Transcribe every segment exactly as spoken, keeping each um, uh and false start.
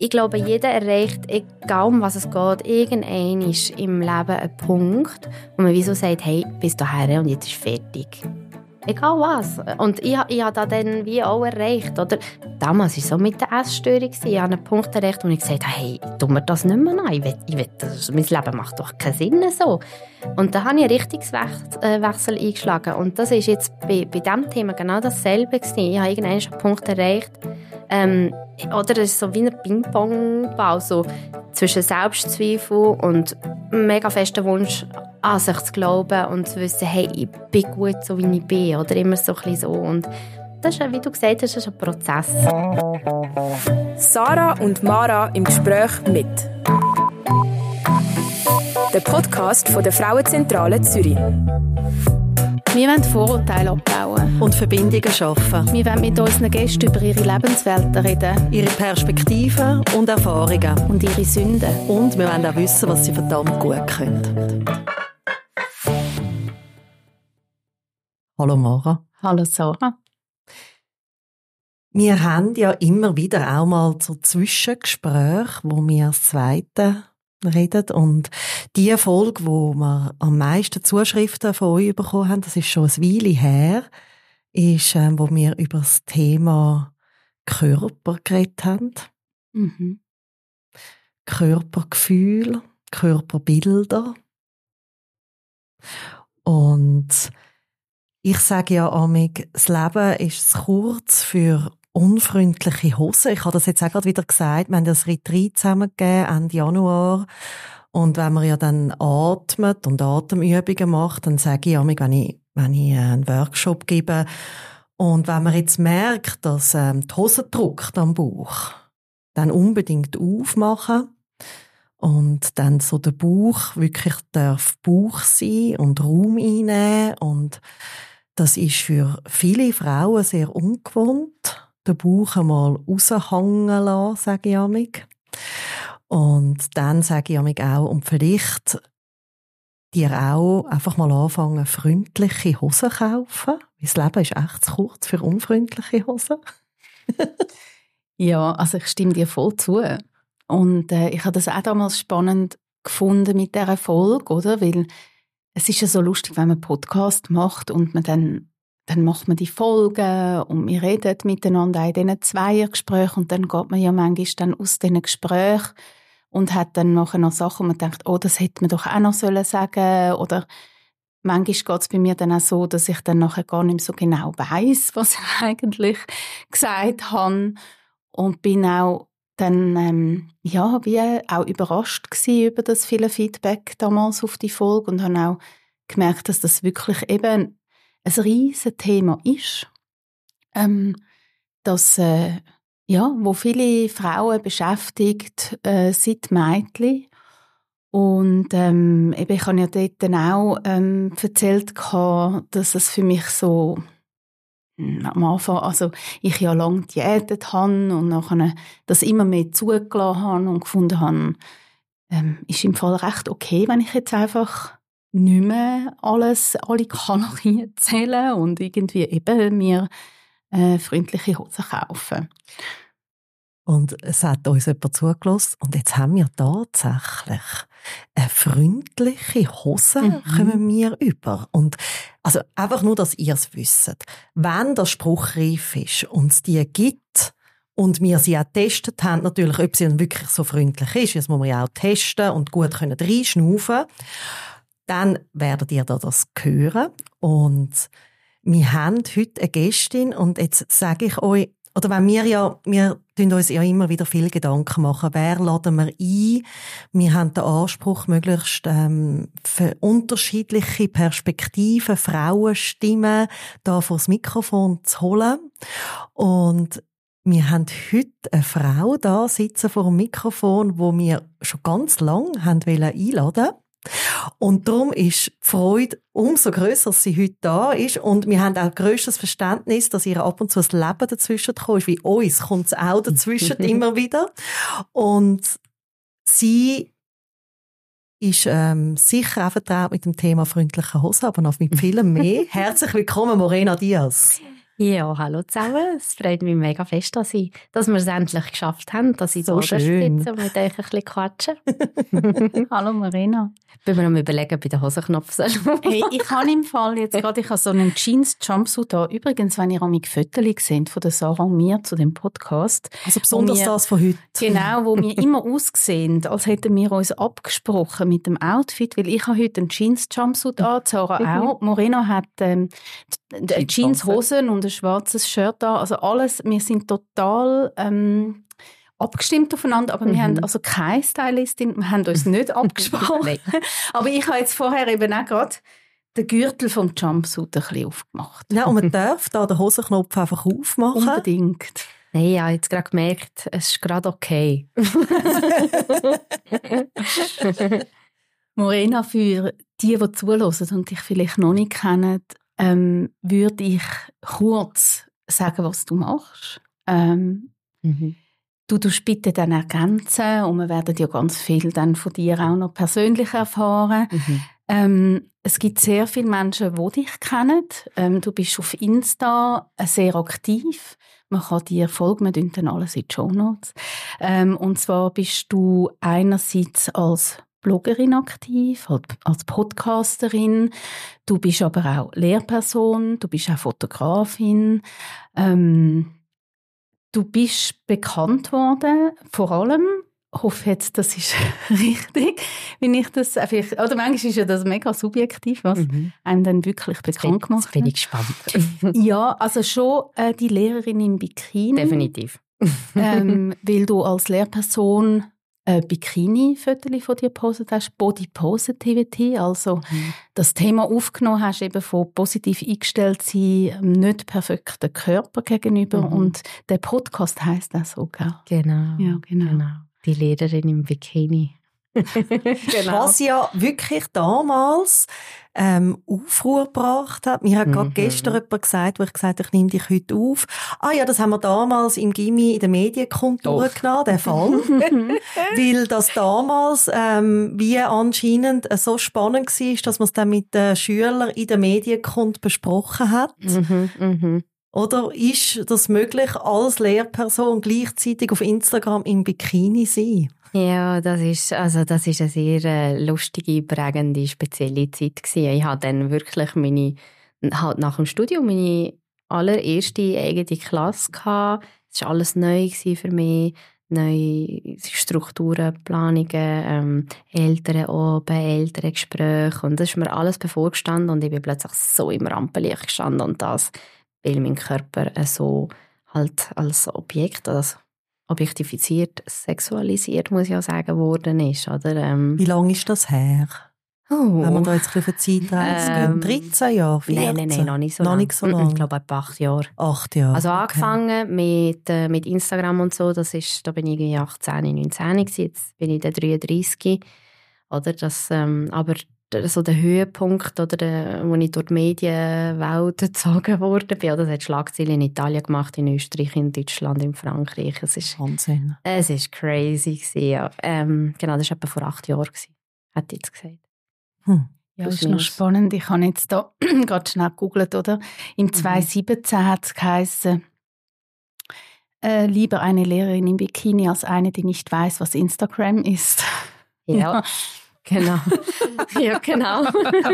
Ich glaube, jeder erreicht, egal um was es geht, irgendwann ist im Leben ein Punkt, wo man wie so sagt, hey, bis dahin und jetzt ist fertig. Egal was. Und ich, ich habe das dann wie auch erreicht. Oder? Damals war es so mit der Essstörung. Ich habe einen Punkt erreicht, wo ich gesagt habe, hey, tu mir das nicht mehr an. Ich will, ich will, das, mein Leben macht doch keinen Sinn so. Und da habe ich einen Richtungswechsel eingeschlagen. Und das ist jetzt bei, bei diesem Thema genau dasselbe gewesen. Ich habe irgendwann einen Punkt erreicht. Ähm, oder es ist so wie ein Ping-Pong-Ball, so zwischen Selbstzweifel und mega festen Wunsch, an sich zu glauben und zu wissen, hey, ich bin gut, so wie ich bin. Oder immer so ein bisschen so. Und das ist, wie du gesagt hast, das ist ein Prozess. Sarah und Mara im Gespräch mit. Der Podcast von der Frauenzentrale Zürich. Wir wollen Vorurteile abbauen und Verbindungen schaffen. Wir wollen mit unseren Gästen über ihre Lebenswelten reden, ihre Perspektiven und Erfahrungen und ihre Sünden. Und wir wollen auch wissen, was sie verdammt gut können. Hallo Mara. Hallo Sarah. Wir haben ja immer wieder auch mal so Zwischengespräche, wo wir das Zweite reden. Und die Folge, wo wir am meisten Zuschriften von euch bekommen haben, das ist schon eine Weile her, ist, ähm, wo wir über das Thema Körper geredet haben. Mhm. Körpergefühl, Körperbilder. Und ich sage ja amig, das Leben ist zu kurz für unfreundliche Hosen. Ich habe das jetzt auch gerade wieder gesagt. Wir haben das Retreat zusammengegeben Ende Januar. Und wenn man ja dann atmet und Atemübungen macht, dann sage ich amig, wenn ich, wenn ich einen Workshop gebe und wenn man jetzt merkt, dass ähm, die Hose drückt am Bauch, dann unbedingt aufmachen und dann so der Bauch wirklich darf Bauch sein und Raum einnehmen. Und das ist für viele Frauen sehr ungewohnt, den Bauch einmal raushängen lassen, sage ich amig. Und dann sage ich amig auch, und vielleicht dir auch einfach mal anfangen, freundliche Hosen zu kaufen. Das Leben ist echt zu kurz für unfreundliche Hosen. Ja, also ich stimme dir voll zu. Und äh, ich habe das auch damals spannend gefunden mit dieser Folge, oder? Weil es ist ja so lustig, wenn man einen Podcast macht und man dann, dann macht man die Folgen und wir reden miteinander in diesen Zweiergesprächen und dann geht man ja manchmal dann aus diesen Gesprächen und hat dann nachher noch Sachen, wo man denkt, oh, das hätte man doch auch noch sagen sollen. Oder manchmal geht es bei mir dann auch so, dass ich dann nachher gar nicht mehr so genau weiss, was ich eigentlich gesagt habe. Und bin auch dann ähm, ja, wie auch überrascht gewesen über das viele Feedback damals auf die Folge und habe auch gemerkt, dass das wirklich eben ein riesiges Thema ist, ähm, dass äh, ja, wo viele Frauen beschäftigt äh, seit Mädchen. Und ähm, eben, ich habe ja dort dann auch ähm, erzählt, dass es für mich so am Anfang, also ich ja lange diätet habe und nachher das immer mehr zugelassen habe und gefunden habe, ähm, ist im Fall recht okay, wenn ich jetzt einfach nicht mehr alles, alle Kalorien zähle und irgendwie eben mir äh, freundliche Hosen kaufe. Und es hat uns jemand zugelassen und jetzt haben wir tatsächlich eine freundliche Hose, mhm. kommen wir über. Und also einfach nur, dass ihr es wisst. Wenn der Spruch reif ist und es die gibt und wir sie auch getestet haben, natürlich, ob sie dann wirklich so freundlich ist, das muss man ja auch testen und gut können reinschnaufen, dann werdet ihr da das hören. Und wir haben heute eine Gästin und jetzt sage ich euch, oder wenn wir ja, wir tun uns ja immer wieder viel Gedanken machen, wer laden wir ein? Wir haben den Anspruch, möglichst ähm, für unterschiedliche Perspektiven, Frauenstimmen da vor das Mikrofon zu holen. Und wir haben heute eine Frau da sitzen vor dem Mikrofon, wo wir schon ganz lange haben einladen wollten. Und darum ist die Freude umso grösser, dass sie heute da ist. Und wir haben auch grösstes Verständnis, dass ihr ab und zu ein Leben dazwischen kommt. Wie uns kommt es auch dazwischen immer wieder. Und sie ist ähm, sicher auch vertraut mit dem Thema freundliche Hose, aber noch mit vielem mehr. Herzlich willkommen, Morena Diaz. Ja, hallo zusammen. Es freut mich mega fest, dass, ich, dass wir es endlich geschafft haben, dass ich so hier sitze und mit euch ein bisschen quatschen. Hallo Marina. Ich bin mir am überlegen, bei den Hosenknopf soll. Hey, ich habe im Fall jetzt gerade, ich habe so einen Jeans-Jumpsuit da. Übrigens, wenn ihr an mich Fotos seht von der Sarah und mir zu dem Podcast. Also besonders wir, das von heute. Genau, wo wir immer aussehen, als hätten wir uns abgesprochen mit dem Outfit, weil ich habe heute einen Jeans-Jumpsuit an, Sarah auch. Morena hat ähm, Jeanshosen und ein schwarzes Shirt an. Also alles, wir sind total ähm, abgestimmt aufeinander, aber mhm. wir haben also keine Stylistin, wir haben uns nicht abgesprochen. Aber ich habe jetzt vorher eben auch gerade den Gürtel vom Jumpsuit ein bisschen aufgemacht. Ja, und man darf da den Hosenknopf einfach aufmachen. Unbedingt. Nein, ich habe jetzt gerade gemerkt, es ist gerade okay. Morena, für die, die zuhören und dich vielleicht noch nicht kennen, ähm, würde ich kurz sagen, was du machst. Ähm, mhm. Du tust bitte dann ergänzen und wir werden ja ganz viel dann von dir auch noch persönlich erfahren. Mhm. Ähm, es gibt sehr viele Menschen, die dich kennen. Ähm, du bist auf Insta sehr aktiv. Man kann dir folgen, wir tun dann alles in die Shownotes. Ähm, und zwar bist du einerseits als Bloggerin aktiv, als Podcasterin. Du bist aber auch Lehrperson, du bist auch Fotografin. Ähm, du bist bekannt worden, vor allem, ich hoffe jetzt, das ist richtig, wenn ich das, vielleicht, oder manchmal ist ja das mega subjektiv, was mhm. einem dann wirklich bekannt gemacht hat. Bin ich gespannt. Ja, also schon äh, die Lehrerin im Bikini. Definitiv. ähm, weil du als Lehrperson ein Bikini-Fotos von dir gepostet hast, Body Positivity, also mhm. das Thema aufgenommen hast, eben von positiv eingestellt sein, nicht perfekten Körper gegenüber mhm. und der Podcast heisst auch so, gell? Genau. Ja, genau. genau. Die Lehrerin im Bikini. Genau. Was ja wirklich damals ähm, Aufruhr gebracht hat. Mir hat mhm. gerade gestern jemand gesagt, wo ich gesagt habe, ich nehme dich heute auf. Ah ja, das haben wir damals im Gymi in der Medienkultur genommen, den Fall. Weil das damals ähm, wie anscheinend äh, so spannend war, dass man es dann mit den Schülern in der Medienkunde besprochen hat. Mhm, mhm. Oder ist das möglich, als Lehrperson gleichzeitig auf Instagram im Bikini sein? Ja, das ist, also das ist eine sehr äh, lustige, prägende, spezielle Zeit gewesen. Ich hatte dann wirklich meine, halt nach dem Studium meine allererste eigene Klasse gehabt. Es war alles neu für mich. Neue Strukturen, Planungen, ähm, Eltern oben, Elterngespräche. Und das ist mir alles bevorgestanden und ich bin plötzlich so im Rampenlicht gestanden und das, weil mein Körper äh, so halt als Objekt, also objektifiziert, sexualisiert, muss ich auch sagen, worden ist. Oder? Ähm, Wie lange ist das her? Oh. Wenn man da jetzt ein bisschen Zeit ähm, dreizehn Jahre, vierzehn? Nein, nein, nein, noch nicht so noch lange. Nicht so lang. Ich glaube, etwa acht Jahre. Acht Jahre, Also okay. angefangen mit, äh, mit Instagram und so, das ist, da bin ich irgendwie achtzehn, neunzehn gewesen, jetzt bin ich dann dreiunddreissig. Oder? Das, ähm, aber so der Höhepunkt, oder der, wo ich durch die Medienwelt gezogen wurde, bin, das hat Schlagzeilen in Italien gemacht, in Österreich, in Deutschland, in Frankreich. Es ist, Wahnsinn. Es ist crazy gewesen, ja. Ähm, genau, das war etwa vor acht Jahren gewesen, hat ich jetzt gesagt. Hm. Ja, das ist noch spannend. Ich habe jetzt da gerade schnell gegoogelt, oder? Im zwanzig siebzehn hat es geheißen, äh, lieber eine Lehrerin im Bikini als eine, die nicht weiß, was Instagram ist. Ja. ja. Genau. ja, genau.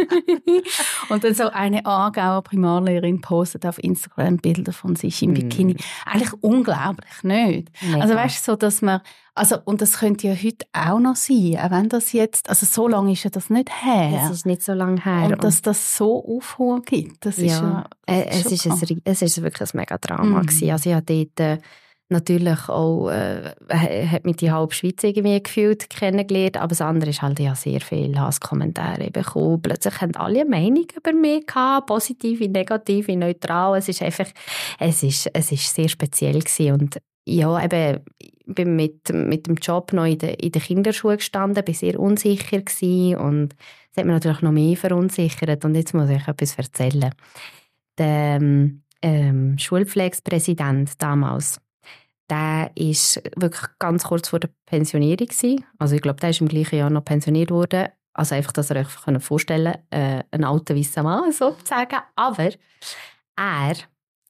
Und dann so eine Aargauer Primarlehrerin postet auf Instagram Bilder von sich im Bikini. Mm. Eigentlich unglaublich, nicht? Mega. Also weißt du, so, dass man, also, und das könnte ja heute auch noch sein, auch wenn das jetzt, also so lange ist ja das nicht her. Es ist nicht so lange her. Und dass das so Aufruhr gibt, das ja. ist ja das äh, es, ist ein, es ist wirklich ein mega Drama mm. gewesen. Also ich habe dort äh, natürlich auch, äh, hat mich die halbe Schweiz irgendwie gefühlt kennengelernt, aber das andere ist halt, ja sehr viele Hasskommentare bekommen. Plötzlich haben alle eine Meinung über mich gehabt, positive, negative, neutral. Es ist einfach, es ist, es ist sehr speziell gewesen. Und ja, eben, ich bin mit, mit dem Job noch in der, in der Kinderschule gestanden, bin sehr unsicher gewesen und das hat mich natürlich noch mehr verunsichert. Und jetzt muss ich etwas erzählen. Der ähm, Schulpflegepräsident damals, der war wirklich ganz kurz vor der Pensionierung. Also ich glaube, der ist im gleichen Jahr noch pensioniert worden. Also einfach, dass ihr euch vorstellen könnt, äh, ein alter weißer Mann sozusagen. Aber er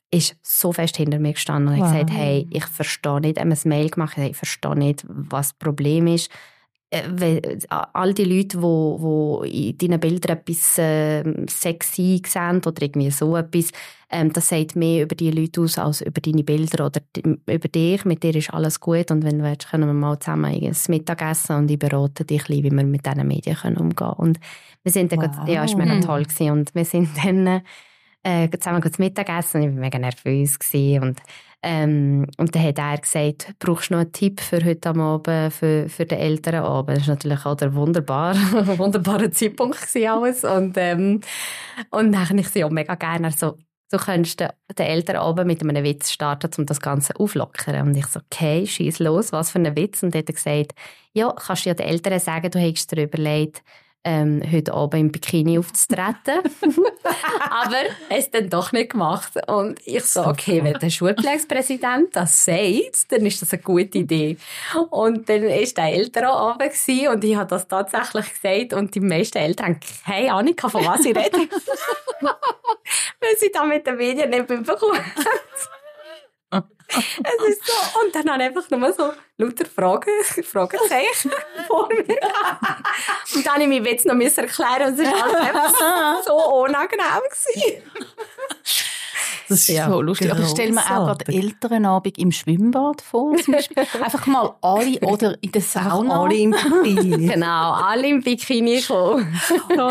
ist so fest hinter mir gestanden und wow. hat gesagt, hey, ich verstehe nicht, er hat mir ein Mail gemacht, hey, ich verstehe nicht, was das Problem ist. Äh, all die Leute, die wo, wo in deinen Bildern etwas äh, sexy sehen oder irgendwie so etwas, ähm, das sagt mehr über die Leute aus als über deine Bilder oder die, über dich. Mit dir ist alles gut und wenn du willst, können wir mal zusammen ein Mittagessen und ich berate dich, wie wir mit diesen Medien können umgehen können. Und wir sind dann, wow. ja, es war mega toll gewesen. Und wir sind dann äh, zusammen zum Mittagessen und ich war mega nervös gewesen. Und Ähm, und dann hat er gesagt, brauchst du noch einen Tipp für heute am Abend, für, für den älteren Abend? Das war natürlich auch der wunderbar, wunderbare Zeitpunkt alles. Und, ähm, und dann habe ich sie auch mega gerne. Also, du könntest den, den älteren Abend mit einem Witz starten, um das Ganze auflockern. Und ich so, okay, schieß los, was für ein Witz? Und dann hat er gesagt, ja, kannst du ja den Eltern sagen, du hättest dir überlegt, Ähm, heute Abend im Bikini aufzutreten. Aber er ist dann doch nicht gemacht. Und ich so, okay, wenn der Schulpflegepräsident das sagt, dann ist das eine gute Idee. Und dann war der Elternabend und ich habe das tatsächlich gesagt und die meisten Eltern haben keine Ahnung, von was ich rede. Weil sie da mit den Medien nicht mitbekommen. Es ist so. Und dann habe ich einfach nur so lauter Fragen, Fragezeichen vor mir. Und dann musste ich mich jetzt noch erklären und es war alles einfach so unangenehm gewesen. Das ist ja so lustig. Aber ich stelle mir auch gerade Elternabend im Schwimmbad vor. Zum Beispiel. Einfach mal alle oder in der Sauna. Alle im Bikini. Genau, alle im Bikini kommen.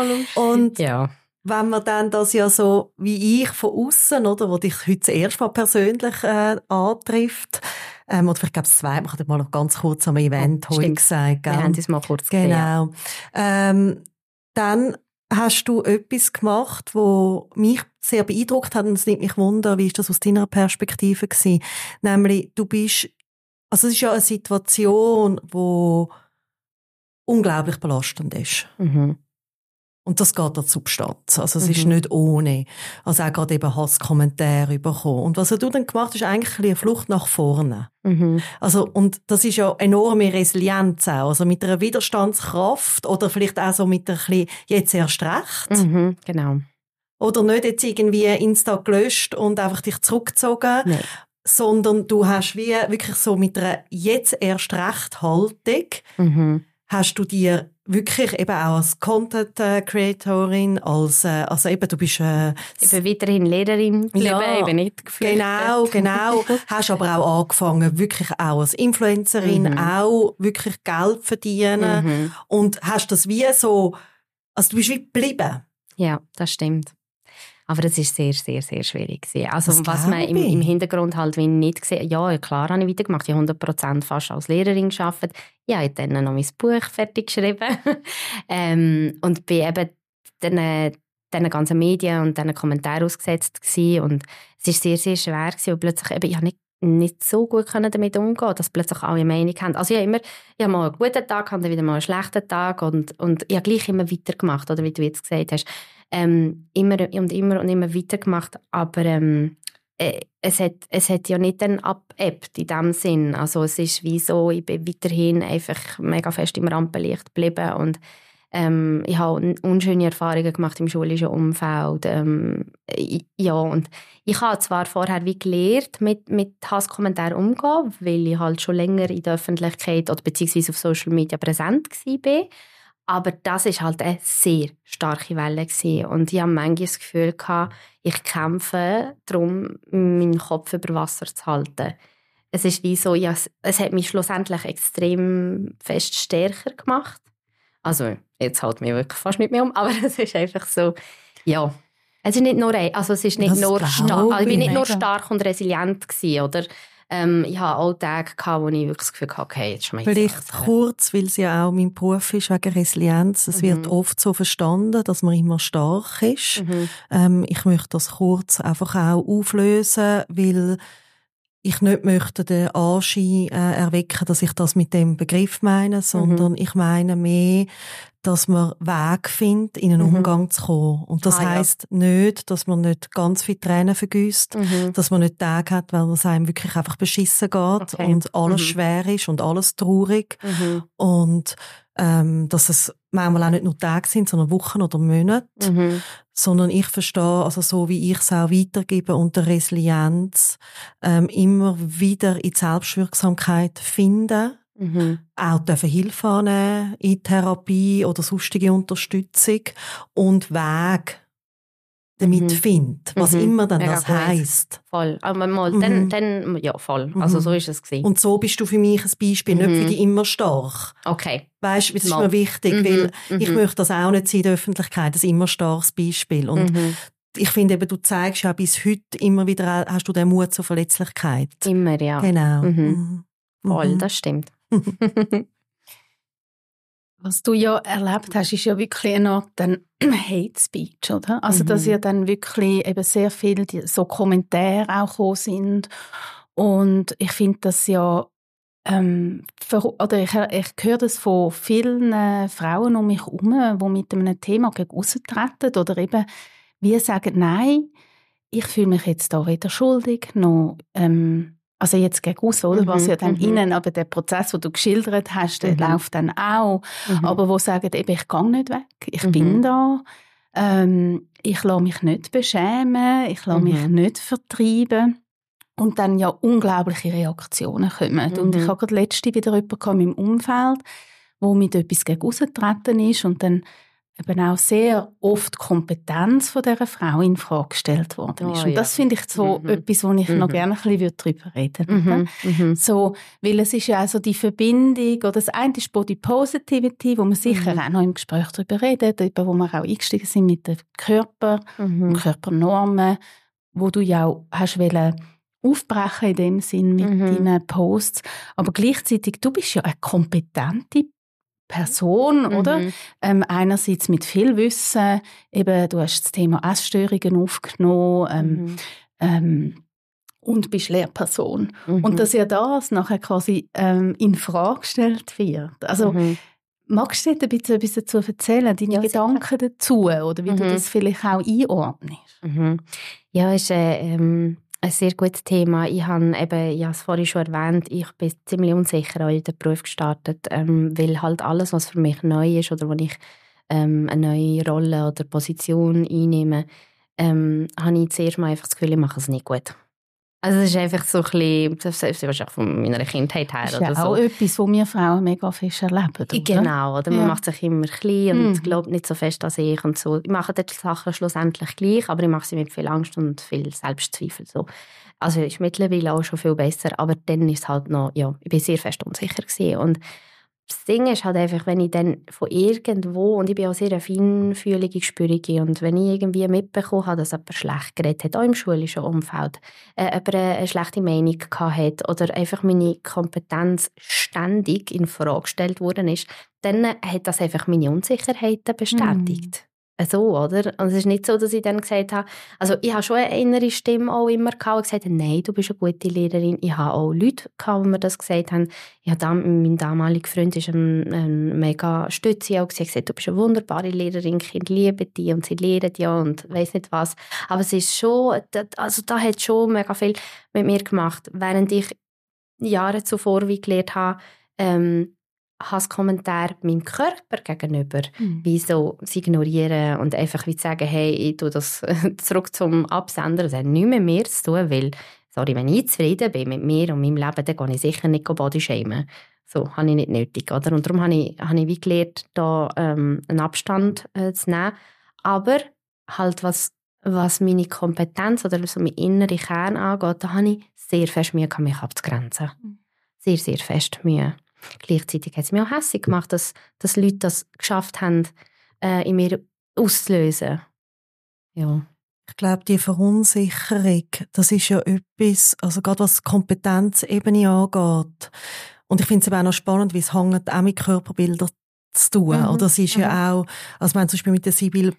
Und ja. Wenn man dann das ja so, wie ich von außen, oder, wo dich heute das erste Mal persönlich äh, antrifft, ähm, oder vielleicht gab es zwei, man hat mal noch ganz kurz am Event oh, heute gesagt. Gell? Wir haben es mal kurz gesehen. Genau. Ähm, dann hast du etwas gemacht, wo mich sehr beeindruckt hat, und es nimmt mich wunder, wie ist das aus deiner Perspektive gewesen? Nämlich, du bist, also es ist ja eine Situation, die unglaublich belastend ist. Mhm. Und das geht an die Substanz. Also es mhm. ist nicht ohne. Also auch gerade eben Hasskommentare bekommen. Und was du dann gemacht hast, ist eigentlich eine Flucht nach vorne. Mhm. Also, und das ist ja enorme Resilienz auch. Also mit einer Widerstandskraft oder vielleicht auch so mit ein bisschen jetzt erst recht. Mhm, genau. Oder nicht jetzt irgendwie Insta gelöscht und einfach dich zurückgezogen. Nein. Sondern du hast wie wirklich so mit einer jetzt erst recht Haltung mhm. hast du dir wirklich eben auch als Content-Creatorin, als, äh, also eben, du bist, äh, ich bin weiterhin Lehrerin geblieben, ja, eben nicht geflüchtet. Genau, genau. Hast aber auch angefangen, wirklich auch als Influencerin, mhm. auch wirklich Geld verdienen. Mhm. Und hast das wie so, also du bist wie geblieben. Ja, das stimmt. Aber das war sehr, sehr, sehr schwierig. Also das was man im, im Hintergrund halt wie nicht gesehen, ja, klar habe ich weitergemacht. Ich habe hundert Prozent fast als Lehrerin gearbeitet. Ich habe dann noch mein Buch fertig geschrieben. ähm, und bin eben diesen, diesen ganzen Medien und diesen Kommentaren ausgesetzt gewesen. Und es war sehr, sehr schwer gewesen, weil plötzlich eben, ich habe nicht, nicht so gut damit umgehen, dass plötzlich alle Meinung haben. Also ich habe immer, ich habe mal einen guten Tag, dann wieder mal einen schlechten Tag und, und ich habe gleich immer weitergemacht, oder wie du jetzt gesagt hast. Ähm, immer und immer und immer weitergemacht, aber ähm, äh, es, hat, es hat ja nicht dann abgeebbt in dem Sinn. Also es ist wie so, ich bin weiterhin einfach mega fest im Rampenlicht geblieben und ähm, ich habe unschöne Erfahrungen gemacht im schulischen Umfeld. Ähm, ich, ja, und ich habe zwar vorher wie gelernt, mit, mit Hasskommentaren umzugehen, weil ich halt schon länger in der Öffentlichkeit oder beziehungsweise auf Social Media präsent war. Aber das war halt eine sehr starke Welle gewesen. Und ich hatte manchmal das Gefühl, ich kämpfe darum, meinen Kopf über Wasser zu halten. Es ist wie so, ja, es hat mich schlussendlich extrem fest stärker gemacht. Also, jetzt hält mich wirklich fast nicht mehr um, aber es ist einfach so, ja. Es ist nicht nur, also es ist nicht das nur stark, also ich bin nicht nur mega. stark und resilient gewesen, oder? Ähm, ich hatte auch Tage, wo ich wirklich das Gefühl hatte, okay, jetzt schmeiß Vielleicht alles. kurz, weil es ja auch mein Beruf ist, wegen Resilienz. Es Mhm. wird oft so verstanden, dass man immer stark ist. Mhm. Ähm, ich möchte das kurz einfach auch auflösen, weil ich nicht möchte den Anschein äh, erwecken, dass ich das mit dem Begriff meine, sondern mhm. ich meine mehr, dass man Wege findet, in einen mhm. Umgang zu kommen. Und das ah, heisst ja. nicht, dass man nicht ganz viel Tränen vergüsst, mhm. dass man nicht Tage hat, weil es einem wirklich einfach beschissen geht okay. und alles mhm. schwer ist und alles traurig. Mhm. Und ähm, dass es manchmal auch nicht nur Tage sind, sondern Wochen oder Monate. Mhm. sondern ich verstehe, also so wie ich es auch weitergebe, unter Resilienz, ähm, immer wieder in die Selbstwirksamkeit finden, mhm. auch dürfen Hilfe annehmen in Therapie oder sonstige Unterstützung und Weg damit mhm. findet, was mhm. immer dann Mega das heisst. Voll, aber mal, mhm. dann, dann, ja, voll. Also mhm. so ist es gewesen. Und so bist du für mich ein Beispiel, mhm. nicht für die immer stark. Okay. Weißt, das ist mal. Mir wichtig, mhm. weil mhm. ich möchte das auch nicht sein in der Öffentlichkeit, ein immer starkes Beispiel. Und mhm. ich finde eben, du zeigst ja bis heute immer wieder, hast du den Mut zur Verletzlichkeit. Immer, ja. Genau. Mhm. Mhm. Voll, das stimmt. Was du ja erlebt hast, ist ja wirklich eine Art dann Hate Speech, oder? Also, mhm. dass ja dann wirklich eben sehr viele so Kommentare auch gekommen sind. Und ich finde das ja, ähm, für, oder ich, ich höre das von vielen äh, Frauen um mich herum, die mit einem Thema gegen aussen treten oder eben wie sagen, nein, ich fühle mich jetzt da weder schuldig, noch, ähm, also jetzt gegen aussen, oder? Mhm, was ja dann mhm. innen, aber der Prozess, den du geschildert hast, der mhm. läuft dann auch. Mhm. Aber wo sagen eben, ich gehe nicht weg, ich mhm. bin da, ähm, ich lasse mich nicht beschämen, ich lasse mhm. mich nicht vertreiben. Und dann ja unglaubliche Reaktionen kommen. Mhm. Und ich habe gerade letzte wieder jemanden im Umfeld, der mit etwas gegen ausgetreten ist und dann eben auch sehr oft die Kompetenz von dieser Frau in Frage gestellt worden ist. Oh, und das ja. finde ich so mhm. etwas, wo ich mhm. noch gerne ein bisschen darüber reden würde. Mhm. Mhm. So, weil es ist ja auch so die Verbindung, oder das eine ist Body Positivity, wo wir sicher mhm. auch noch im Gespräch darüber reden, über wo wir auch eingestiegen sind mit dem Körper mhm. und Körpernormen, wo du ja auch hast wollen aufbrechen in dem Sinn mit mhm. deinen Posts. Aber gleichzeitig, du bist ja eine kompetente Person, mhm. oder? Ähm, einerseits mit viel Wissen, eben, du hast das Thema Essstörungen aufgenommen, ähm, mhm. ähm, und bist Lehrperson. Mhm. Und dass ja das nachher quasi ähm, in Frage gestellt wird. Also, mhm. magst du dir ein bisschen etwas dazu erzählen, deine ja, Gedanken sicher. dazu, oder wie mhm. du das vielleicht auch einordnest? Mhm. Ja, ist äh, ähm ein sehr gutes Thema. Ich habe eben, ich habe es vorhin schon erwähnt, ich bin ziemlich unsicher in den Beruf gestartet, ähm, weil halt alles, was für mich neu ist oder wo ich ähm, eine neue Rolle oder Position einnehme, ähm, habe ich zuerst mal einfach das Gefühl, ich mache es nicht gut. Also es ist einfach so ein bisschen, das ist wahrscheinlich von meiner Kindheit her. Das ist ja oder auch so. etwas, was wir Frauen mega fest erleben, oder? Genau, oder man ja. macht sich immer klein und mhm. glaubt nicht so fest an sich und so. Ich mache die Sachen schlussendlich gleich, aber ich mache sie mit viel Angst und viel Selbstzweifel. So. Also ist mittlerweile auch schon viel besser, aber dann ist es halt noch, ja, ich bin sehr fest unsicher gewesen. Und das Ding ist halt einfach, wenn ich dann von irgendwo, und ich bin auch sehr eine feinfühlige, gespürige, und wenn ich irgendwie mitbekommen habe, dass jemand schlecht geredet hat, auch im schulischen Umfeld, äh, jemand eine schlechte Meinung gehabt hat oder einfach meine Kompetenz ständig in Frage gestellt worden ist, dann hat das einfach meine Unsicherheiten bestätigt. Mm. So, oder? Und es ist nicht so, dass ich dann gesagt habe, also ich habe schon eine innere Stimme auch immer gehabt, und gesagt habe, nein, du bist eine gute Lehrerin. Ich habe auch Leute gehabt, die mir das gesagt haben. Ich habe dann, mein damaliger Freund ist ein, ein mega Stütze auch gesagt, du bist eine wunderbare Lehrerin, Kinder lieben dich und sie lehren dich und weiss nicht was. Aber es ist schon, also da hat schon mega viel mit mir gemacht, während ich Jahre zuvor wie gelernt habe, ähm, Hasskommentare meinem Körper gegenüber, mhm. wie so sie ignorieren und einfach wie sagen, hey, ich tue das zurück zum Absender, das hat nichts mit mir zu tun, weil, sorry, wenn ich zufrieden bin mit mir und meinem Leben, dann gehe ich sicher nicht bodyshamen. So, habe ich nicht nötig, oder? Und darum habe ich, habe ich wie gelernt, da ähm, einen Abstand äh, zu nehmen. Aber halt, was, was meine Kompetenz oder so mein innerer Kern angeht, da habe ich sehr fest Mühe gehabt, mich abzugrenzen. Mhm. Sehr, sehr fest Mühe. Gleichzeitig hat es mich auch hässlich gemacht, dass, dass Leute das geschafft haben, äh, in mir auszulösen. Ja. Ich glaube, die Verunsicherung, das ist ja etwas, also gerade was Kompetenzebene angeht. Und ich finde es eben auch noch spannend, wie es hängt auch mit Körperbildern zu tun. Mhm. Oder es ist mhm. ja auch, also wir haben zum Beispiel mit der Sibyl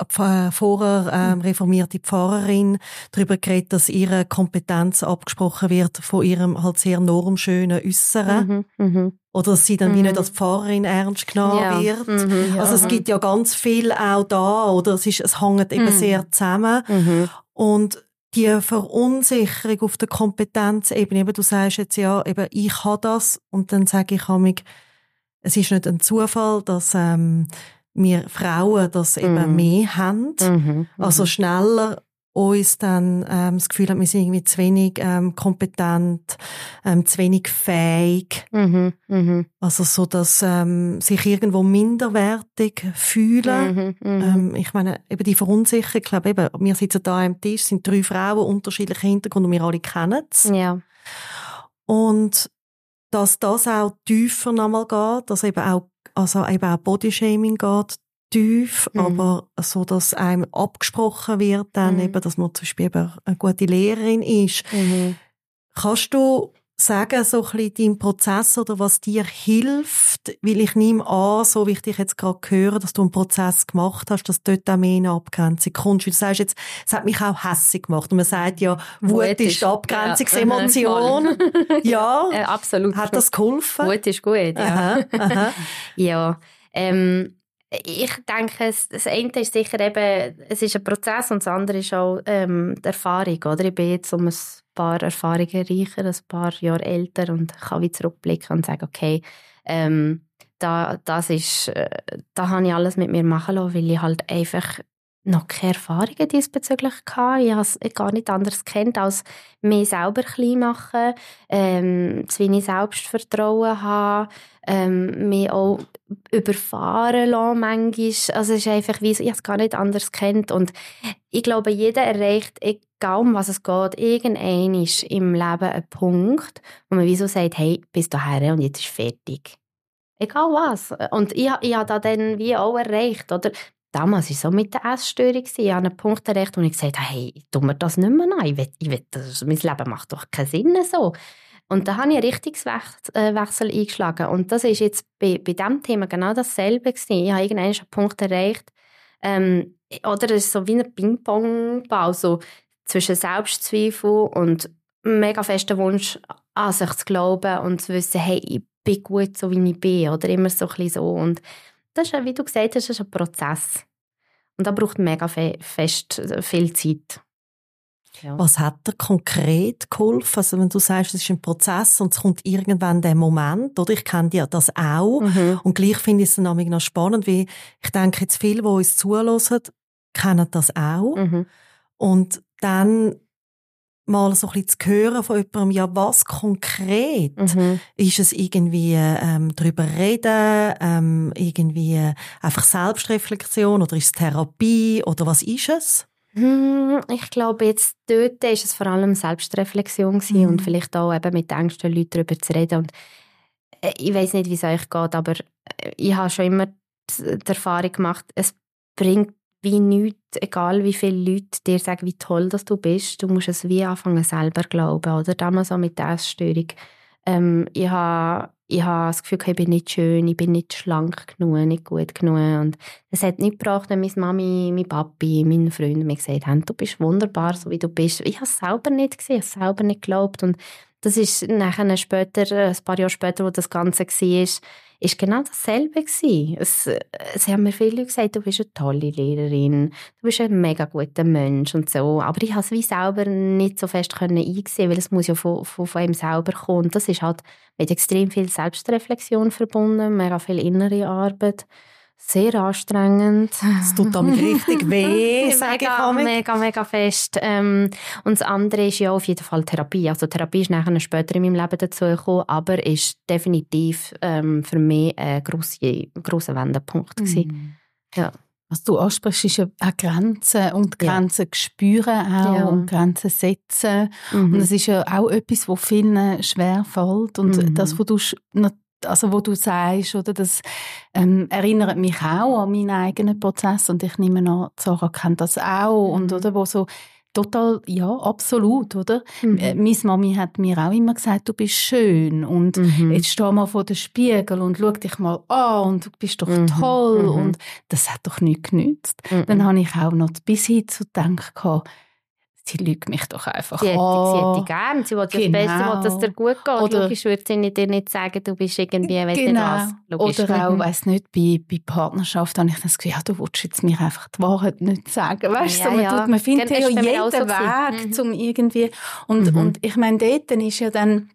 vorher ähm, reformierte Pfarrerin darüber geredet, dass ihre Kompetenz abgesprochen wird von ihrem halt sehr normschönen Äußeren. Mhm. Mhm. Oder dass sie dann mhm. wie nicht als Pfarrerin ernst genommen ja. wird. Mhm. Also es gibt ja ganz viel auch da, oder es ist, es hängt eben mhm. sehr zusammen. Mhm. Und die Verunsicherung auf der Kompetenzebene, eben, du sagst jetzt ja, eben, ich habe das, und dann sage ich mich, es ist nicht ein Zufall, dass ähm, wir Frauen das eben Mhm. mehr haben. Mhm. Also schneller uns dann ähm, das Gefühl haben, wir sind irgendwie zu wenig ähm, kompetent, ähm, zu wenig fähig. Mhm. Mhm. Also so, dass ähm, sich irgendwo minderwertig fühlen. Mhm. Mhm. Ähm, ich meine, eben die Verunsicherung, ich glaube eben, wir sitzen da am Tisch, sind drei Frauen, unterschiedliche Hintergründe und wir alle kennen es. Ja. Und dass das auch tiefer nochmal geht, dass eben auch, also eben auch Bodyshaming geht, tief, Mhm. aber so, dass einem abgesprochen wird, dann Mhm. eben, dass man zum Beispiel eben eine gute Lehrerin ist. Mhm. Kannst du sagen, so ein bisschen deinen Prozess oder was dir hilft? Weil ich nehme an, so wie ich dich jetzt gerade höre, dass du einen Prozess gemacht hast, dass dort auch mehr in eine Abgrenzung kommst. Weil du sagst jetzt, es hat mich auch hässig gemacht. Und man sagt ja, Wut, Wut ist ist- die Abgrenzungsemotion. Ja. Ja, Äh, absolut. hat das geholfen? Gut ist gut, ja. Aha, aha. Ja, ähm, ich denke, es- das eine ist sicher eben, es ist ein Prozess und das andere ist auch ähm, die Erfahrung, oder? Ich bin jetzt um ein paar Erfahrungen reicher, ein paar Jahre älter und kann wie zurückblicken und sagen, okay, ähm, da, das ist, äh, da habe ich alles mit mir machen lassen, weil ich halt einfach noch keine Erfahrungen diesbezüglich hatte. Ich habe es gar nicht anders kennt, als mich selber klein machen, ähm, zu wenig Selbstvertrauen haben, ähm, mich auch überfahren lassen manchmal. Also es ist einfach wie so, ich habe es gar nicht anders kennt. Und ich glaube, jeder erreicht, egal um was es geht, irgendwann ist im Leben ein Punkt, wo man wie so sagt, hey, bis dahin und jetzt ist fertig. Egal was. Und ich, ich habe das dann wie auch erreicht, oder? Damals war es so mit der Essstörung. Ich habe einen Punkt erreicht, wo ich gesagt habe, hey, ich tue mir das nicht mehr an. Ich will, ich will, das, mein Leben macht doch keinen Sinn so. Und da habe ich einen Richtungswechsel eingeschlagen. Und das ist jetzt bei, bei diesem Thema genau dasselbe gewesen. Ich habe irgendwann einen Punkt erreicht, ähm, oder es ist so wie ein Ping-Pong-Ball, so zwischen Selbstzweifel und mega festen Wunsch, an sich zu glauben und zu wissen, hey, ich bin gut, so wie ich bin, oder immer so ein bisschen so. Und das ist, wie du gesagt hast, das ist ein Prozess. Und da braucht mega fe- fest viel Zeit. Ja. Was hat dir konkret geholfen? Also wenn du sagst, es ist ein Prozess und es kommt irgendwann der Moment, oder? Ich kenne ja das auch. Mhm. Und gleich finde ich es dann noch spannend, weil ich denke jetzt viele, die uns zuhören, kennen das auch. Mhm. Und dann mal so ein bisschen zu hören von jemandem, ja, was konkret? Mhm. Ist es irgendwie ähm, darüber reden, ähm, irgendwie einfach Selbstreflexion oder ist es Therapie oder was ist es? Hm, Ich glaube, jetzt dort war es vor allem Selbstreflexion gewesen Mhm. und vielleicht auch eben mit ängstlichen Leuten darüber zu reden. Und äh, ich weiß nicht, wie es euch geht, aber äh, ich habe schon immer die die Erfahrung gemacht, es bringt wie nichts, egal wie viele Leute dir sagen, wie toll dass du bist, du musst es wie anfangen selber glauben, oder? Damals auch mit der Essstörung. Ähm, ich habe ich habe das Gefühl, ich bin nicht schön, ich bin nicht schlank genug, nicht gut genug. Und es hat nicht gebracht, wenn meine Mami, mein Papi, meine Freunde mir gesagt haben, du bist wunderbar, so wie du bist. Ich habe es selber nicht gesehen, ich habe es selber nicht geglaubt. Und das ist nachher später, ein paar Jahre später, wo das Ganze war, ist genau dasselbe gewesen. Es, es haben mir viele Leute gesagt, du bist eine tolle Lehrerin, du bist ein mega guter Mensch und so. Aber ich konnte es wie selber nicht so fest einsehen, weil es muss ja von, von, von einem selber kommen. Und das ist halt mit extrem viel Selbstreflexion verbunden, mega viel innere Arbeit. Sehr anstrengend. Es tut damit richtig weh, sage ich mega, einmal. mega, mega fest. Ähm, und das andere ist ja auf jeden Fall Therapie. Also Therapie ist nachher später in meinem Leben dazugekommen, aber ist definitiv ähm, für mich ein grosser, grosser Wendepunkt gewesen. Mhm. Ja. Was du ansprichst, ist ja auch Grenzen und Ja. Grenzen spüren auch Ja. und Grenzen setzen. Mhm. Und das ist ja auch etwas, was vielen schwerfällt. Und Mhm. das, was du, sch- also, wo du sagst, oder, das ähm, erinnert mich auch an meinen eigenen Prozess. Und ich nehme an, Sarah kennt das auch. Und, Mhm. oder, wo so total, ja, absolut, oder? Mhm. Äh, Meine Mami hat mir auch immer gesagt, du bist schön. Und Mhm. jetzt steh mal vor dem Spiegel und schau dich mal an und du bist doch Mhm. toll. Mhm. Und das hat doch nichts genützt. Mhm. Dann habe ich auch noch bis hin zu gedacht, sie lügt mich doch einfach Sie hätte, an. sie hätte gern, sie will Genau. das Beste, sie will, dass dir gut geht. Oder- Logisch würde sie dir nicht sagen, du bist irgendwie, weiss nicht Genau. was. Logisch. Oder auch, Mhm. weiss nicht, bei, bei Partnerschaft habe ich das Gefühl, ja, du willst jetzt mir einfach die Wahrheit nicht sagen. Weißt du, Ja, so, man, ja. tut, man findet Genau, ja ist bei mir jeden auch so Weg, gewesen. Mhm. zum irgendwie, und, Mhm. und ich meine, dort ist ja dann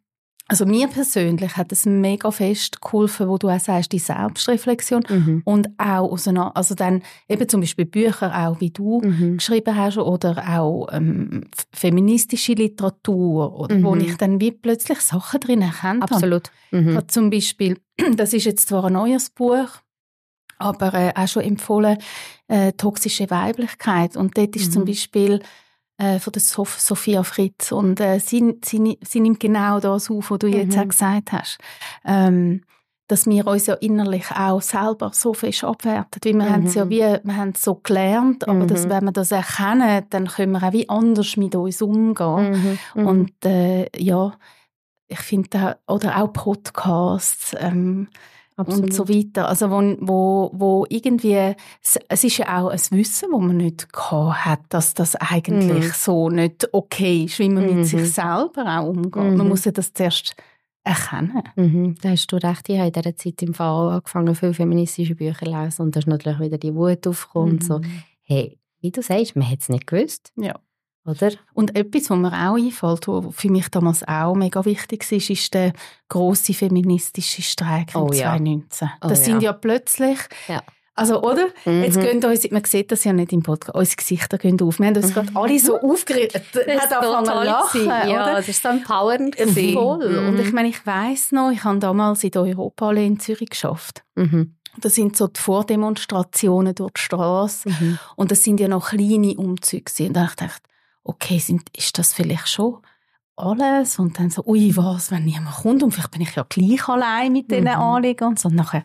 Also mir persönlich hat es mega fest geholfen, wo du auch sagst, die Selbstreflexion Mhm. und auch auseinander, also dann eben zum Beispiel Bücher auch, wie du Mhm. geschrieben hast, oder auch ähm, f- feministische Literatur, oder Mhm. wo ich dann wie plötzlich Sachen drin erkannt habe. Absolut. Mhm. Gerade zum Beispiel, das ist jetzt zwar ein neues Buch, aber äh, auch schon empfohlen, äh, «Toxische Weiblichkeit». Und dort ist Mhm. zum Beispiel äh, von der Sof Sophia Fritz. Und äh, sie, sie, sie nimmt genau das auf, was du jetzt Mhm. auch gesagt hast. Ähm, dass wir uns ja innerlich auch selber so fest abwerten. Weil wir Mhm. haben es ja wie, wir haben es so gelernt, aber Mhm. dass, wenn wir das erkennen, dann können wir auch wie anders mit uns umgehen. Mhm. Mhm. Und äh, ja, ich finde da, oder auch Podcasts, ähm, Absolut. und so weiter. Also wo, wo, wo irgendwie, es, es ist ja auch ein Wissen, das man nicht gehabt hat, dass das eigentlich Mhm. so nicht okay ist, wie man Mhm. mit sich selber auch umgeht. Mhm. Man muss ja das zuerst erkennen. Mhm, da hast du recht. Ich habe in dieser Zeit im Fall auch angefangen, viele feministische Bücher zu lesen und da ist natürlich wieder die Wut aufgekommen. Und so. Hey, wie du sagst, man hat es nicht gewusst, Ja. oder? Und etwas, was mir auch einfällt, was für mich damals auch mega wichtig ist, ist der grosse feministische Streik im Oh ja. zwanzig neunzehn. Oh das sind ja. ja plötzlich, Ja. also oder? Mhm. Jetzt gehen uns, man sieht das ja nicht im Podcast, unsere Gesichter gehen auf. Wir haben uns gerade alle so aufgeregt. Das hat war angefangen zu lachen, Ja, oder? das ist so empowernd. Voll. Mhm. Und ich meine, ich weiss noch, ich habe damals in der Europahalle in Zürich geschafft. Mhm. Das sind so die Vordemonstrationen durch die Straße. Mhm. Und das sind ja noch kleine Umzüge gewesen. Und dann habe ich gedacht, okay, sind, ist das vielleicht schon alles? Und dann so, ui, was, wenn niemand kommt? Und vielleicht bin ich ja gleich allein mit diesen Mhm. Anliegen. Und so. Und nachher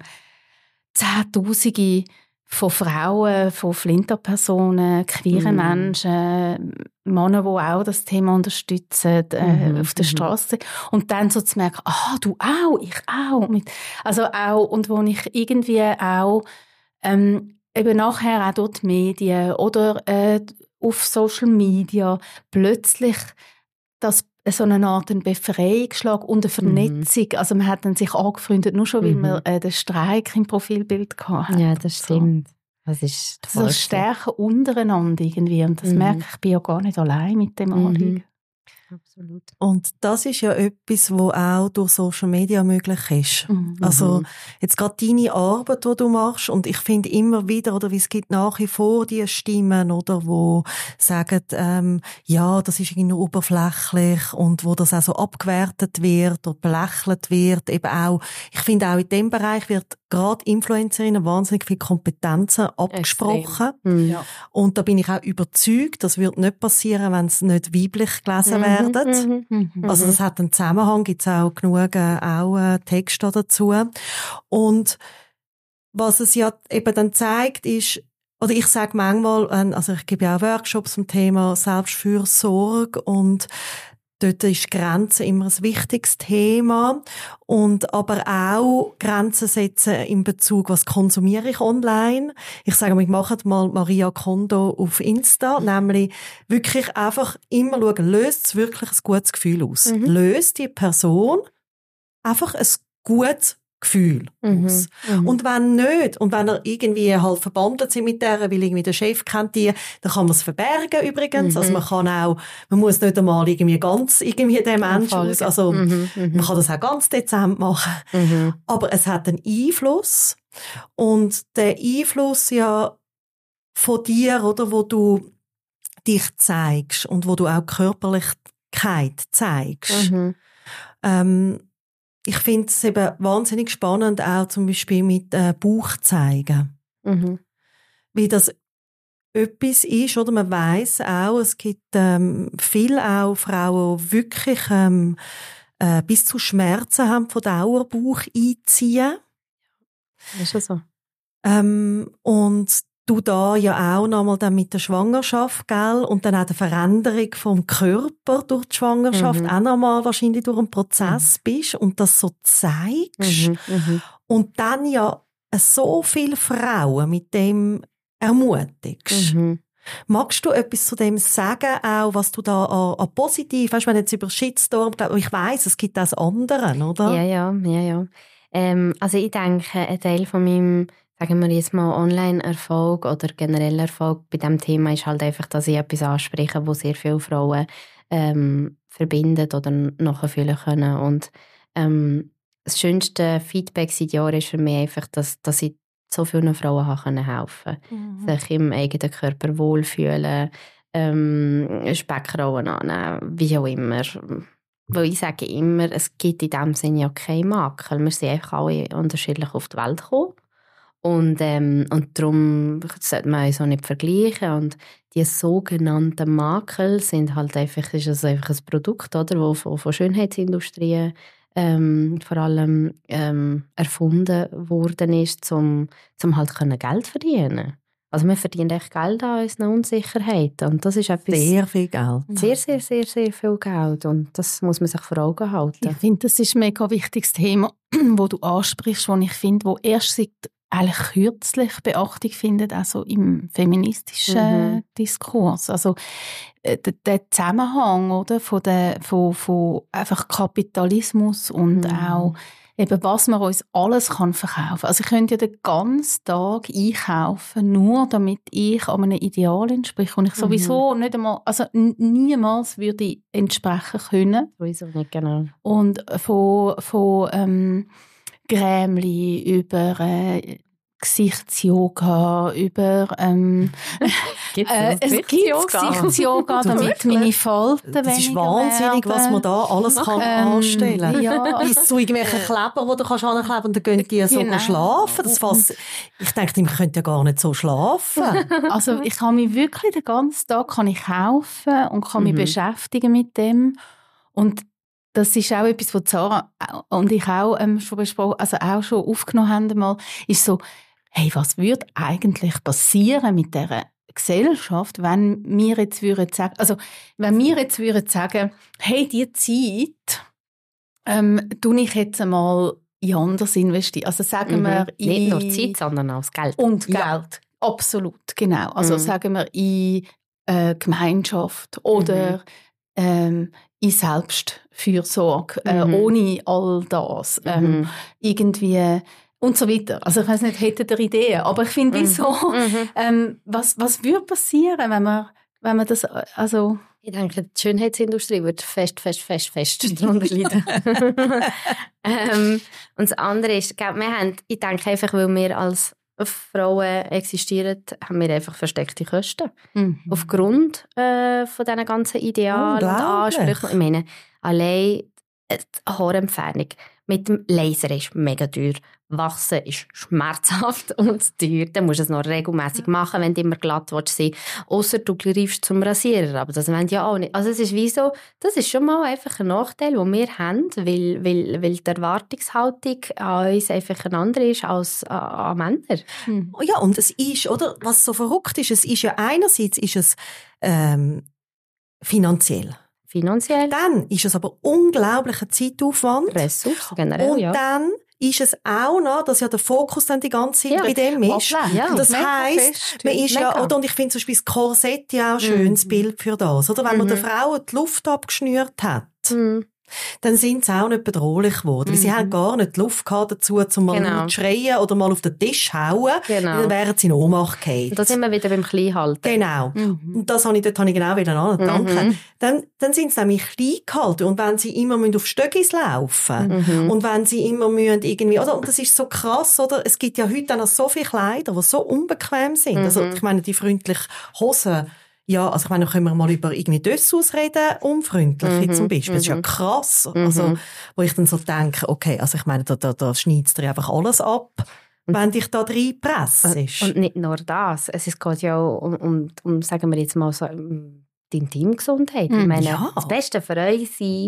Zehntausende von Frauen, von Flinterpersonen, queeren Mhm. Menschen, Männer, die auch das Thema unterstützen, äh, Mhm. auf der Mhm. Straße. Und dann so zu merken, ah, du auch, ich auch. Mit, also auch, und wo ich irgendwie auch, ähm, eben nachher auch durch die Medien oder äh, auf Social Media plötzlich das so eine Art ein Befreiungsschlag und eine Vernetzung. Mhm. Also man hat dann sich angefreundet, nur schon, weil Mhm. man äh, den Streik im Profilbild hatte. Ja, das stimmt. Das ist So toll. das Stärken untereinander irgendwie. Und das Mhm. merke ich, ich bin ja gar nicht allein mit dem Anliegen. Mhm. Absolut. Und das ist ja etwas, was auch durch Social Media möglich ist. Mhm. Also jetzt gerade deine Arbeit, die du machst, und ich finde immer wieder, oder wie es gibt nach wie vor die Stimmen, oder, wo sagen, ähm, ja, das ist irgendwie nur oberflächlich, und wo das auch so abgewertet wird oder belächelt wird, eben auch, ich finde auch in dem Bereich wird gerade Influencerinnen wahnsinnig viele Kompetenzen abgesprochen. Mhm. Ja. Und da bin ich auch überzeugt, das wird nicht passieren, wenn es nicht weiblich gelesen werden. Mhm. Mhm. Also das hat einen Zusammenhang, gibt es auch genug äh, auch, äh, Texte dazu. Und was es ja eben dann zeigt, ist, oder ich sage manchmal, äh, also ich gebe ja auch Workshops zum Thema Selbstfürsorge, und dort ist Grenzen immer ein wichtiges Thema. Und aber auch Grenzen setzen in Bezug, was konsumiere ich online. Ich sage mal, ich mache mal Maria Kondo auf Insta, nämlich wirklich einfach immer schauen, löst es wirklich ein gutes Gefühl aus? Mhm. Löst die Person einfach ein gutes Gefühl Mhm. aus? Mhm. Und wenn nicht, und wenn er irgendwie halt verbandelt sind mit der, weil irgendwie der Chef kennt die, dann kann man es verbergen übrigens. Mhm. Also man kann auch, man muss nicht einmal irgendwie ganz irgendwie den Mensch Folgen. aus, also Mhm. Mhm. man kann das auch ganz dezent machen. Mhm. Aber es hat einen Einfluss, und der Einfluss ja von dir, oder, wo du dich zeigst und wo du auch Körperlichkeit zeigst. Mhm. Ähm, ich finde es eben wahnsinnig spannend, auch zum Beispiel mit äh, Bauch zeigen. Mhm. Wie das etwas ist, oder? Man weiss auch, es gibt ähm, viele auch Frauen, die wirklich ähm, äh, bis zu Schmerzen haben von Dauerbauch einziehen. Ist ja so. Ähm, und du da ja auch nochmal dann mit der Schwangerschaft, gell? Und dann auch die Veränderung vom Körper durch die Schwangerschaft Mhm. auch nochmal wahrscheinlich durch einen Prozess bist und das so zeigst. Mhm. Mhm. Und dann ja so viele Frauen mit dem ermutigst. Mhm. Magst du etwas zu dem sagen, auch was du da an, an positiv, weißt du, wenn jetzt über Shitstorm, ich weiss, es gibt auch das andere, oder? Ja, ja, ja, ja. Ähm, also ich denke, ein Teil von meinem, sagen wir jetzt mal, Online-Erfolg oder generell Erfolg bei diesem Thema ist halt einfach, dass ich etwas anspreche, wo sehr viele Frauen ähm, verbindet oder nachfühlen können. Und Ähm, das schönste Feedback seit Jahren ist für mich einfach, dass, dass ich so vielen Frauen helfen konnte, mhm. sich im eigenen Körper wohlfühlen, ähm, Speckrollen annehmen, wie auch immer. Weil ich sage immer, es gibt in diesem Sinne ja keinen Makel. Wir sind einfach alle unterschiedlich auf die Welt gekommen. Und, ähm, und darum sollte man uns auch nicht vergleichen. Und die sogenannten Makel sind halt einfach, ist also einfach ein Produkt, oder, das von, von Schönheitsindustrien ähm, vor allem ähm, erfunden worden ist, um zum halt können Geld verdienen. Also man verdient echt Geld an unserer Unsicherheit. Und das ist etwas sehr viel Geld. Sehr, sehr, sehr, sehr viel Geld. Und das muss man sich vor Augen halten. Ich finde, das ist ein mega wichtiges Thema, das du ansprichst, das ich finde, wo erst seit eigentlich kürzlich Beachtung findet, also im feministischen mhm. Diskurs. Also äh, der, der Zusammenhang, oder, von, der, von, von einfach Kapitalismus und mhm. auch eben, was man uns alles kann verkaufen kann. Also ich könnte ja den ganzen Tag einkaufen, nur damit ich an einem Ideal entspreche und ich sowieso mhm. nicht einmal, also n- niemals würde entsprechen können. Sowieso nicht, genau. Und von, von ähm, Grämli über äh, Gesichtsyoga, über ähm, gibt's äh, es gibt Gesichtsyoga, damit meine Falten weniger werden. Das ist wahnsinnig, was man da alles kann ähm, anstellen. Ja. Bis zu irgendwelchen Kleber, die du kannst ankleben und dann gehen die sogar genau. schlafen. Das fast, ich denke, man könnte ja gar nicht so schlafen. Also ich kann mich wirklich den ganzen Tag kann ich kaufen und kann mich mhm. beschäftigen mit dem. Und das ist auch etwas, was Sarah und ich auch ähm, schon besprochen, also auch schon aufgenommen haben einmal, ist so, hey, was würde eigentlich passieren mit dieser Gesellschaft, wenn wir jetzt würden sagen, also wenn wir jetzt würden sagen, hey, die Zeit, ähm, tue ich jetzt einmal in anders investieren. Also sagen mhm. wir in nicht nur Zeit, sondern auch das Geld. Und Geld, ja. absolut, genau. Also mhm. sagen wir in äh, Gemeinschaft oder mhm. ähm, in Selbstfürsorge, mhm. äh, ohne all das. Ähm, mhm. irgendwie und so weiter. Also ich weiss nicht, hätte der Ideen, aber ich finde mhm. so, mhm. ähm, was, was würde passieren, wenn man, wenn man das, also... Ich denke, die Schönheitsindustrie wird fest, fest, fest, fest darunter leiden. ähm, und das andere ist, wir haben, ich denke einfach, weil wir als Frauen existieren, haben wir einfach versteckte Kosten. Mhm. Aufgrund äh, von diesen ganzen Idealen und Ansprüchen. Ich meine, allein die Haarentfernung mit dem Laser ist mega teuer. Wachsen ist schmerzhaft und teuer. Dann musst du es noch regelmässig machen, wenn du immer glatt sein willst. Ausser du greifst zum Rasierer. Aber das wollen ja auch nicht. Also es ist wie so, das ist schon mal einfach ein Nachteil, den wir haben, weil, weil, weil die Erwartungshaltung an uns einfach eine andere ist als an, an Männer. Hm. Ja, und es ist, oder, was so verrückt ist, es ist ja einerseits ist es ähm, finanziell. Finanziell. Dann ist es aber unglaublicher Zeitaufwand. Ressourcen generell, und ja. dann ist es auch noch, dass ja der Fokus dann die ganze Zeit ja. bei dem ist. Ja. Das heisst, man ist ja, oder, und ich finde zum Beispiel das Korsett ja auch ein schönes mhm. Bild für das, oder? Wenn mhm. man der Frau die Luft abgeschnürt hat, mhm. dann sind sie auch nicht bedrohlich geworden. Mhm. Sie haben gar nicht die Luft gehabt dazu, um mal genau. zu schreien oder mal auf den Tisch zu hauen. Genau. Dann wären sie in Ohnmacht gefallen. Da sind wir wieder beim Kleinhalten. Genau. Mhm. Und das habe ich, dort habe ich genau wieder an. Danke. Mhm. Dann, dann sind sie nämlich klein gehalten. Und wenn sie immer auf Stöckis laufen mhm. und wenn sie immer müssen irgendwie, oder? Und das ist so krass, oder? Es gibt ja heute auch noch so viele Kleider, die so unbequem sind. Mhm. Also, ich meine, die freundlichen Hosen, ja, also ich meine, können wir mal über irgendwie Dessous reden, unfreundliche mhm, zum Beispiel. Das ist ja krass. Mhm. Also, wo ich dann so denke, okay, also ich meine, da, da, da schneidest du einfach alles ab, und, wenn dich da reinpresst. Und nicht nur das. Es geht ja auch um, um, um, sagen wir jetzt mal so, um die Intimgesundheit. Mhm, ich meine, ja. das Beste für unsere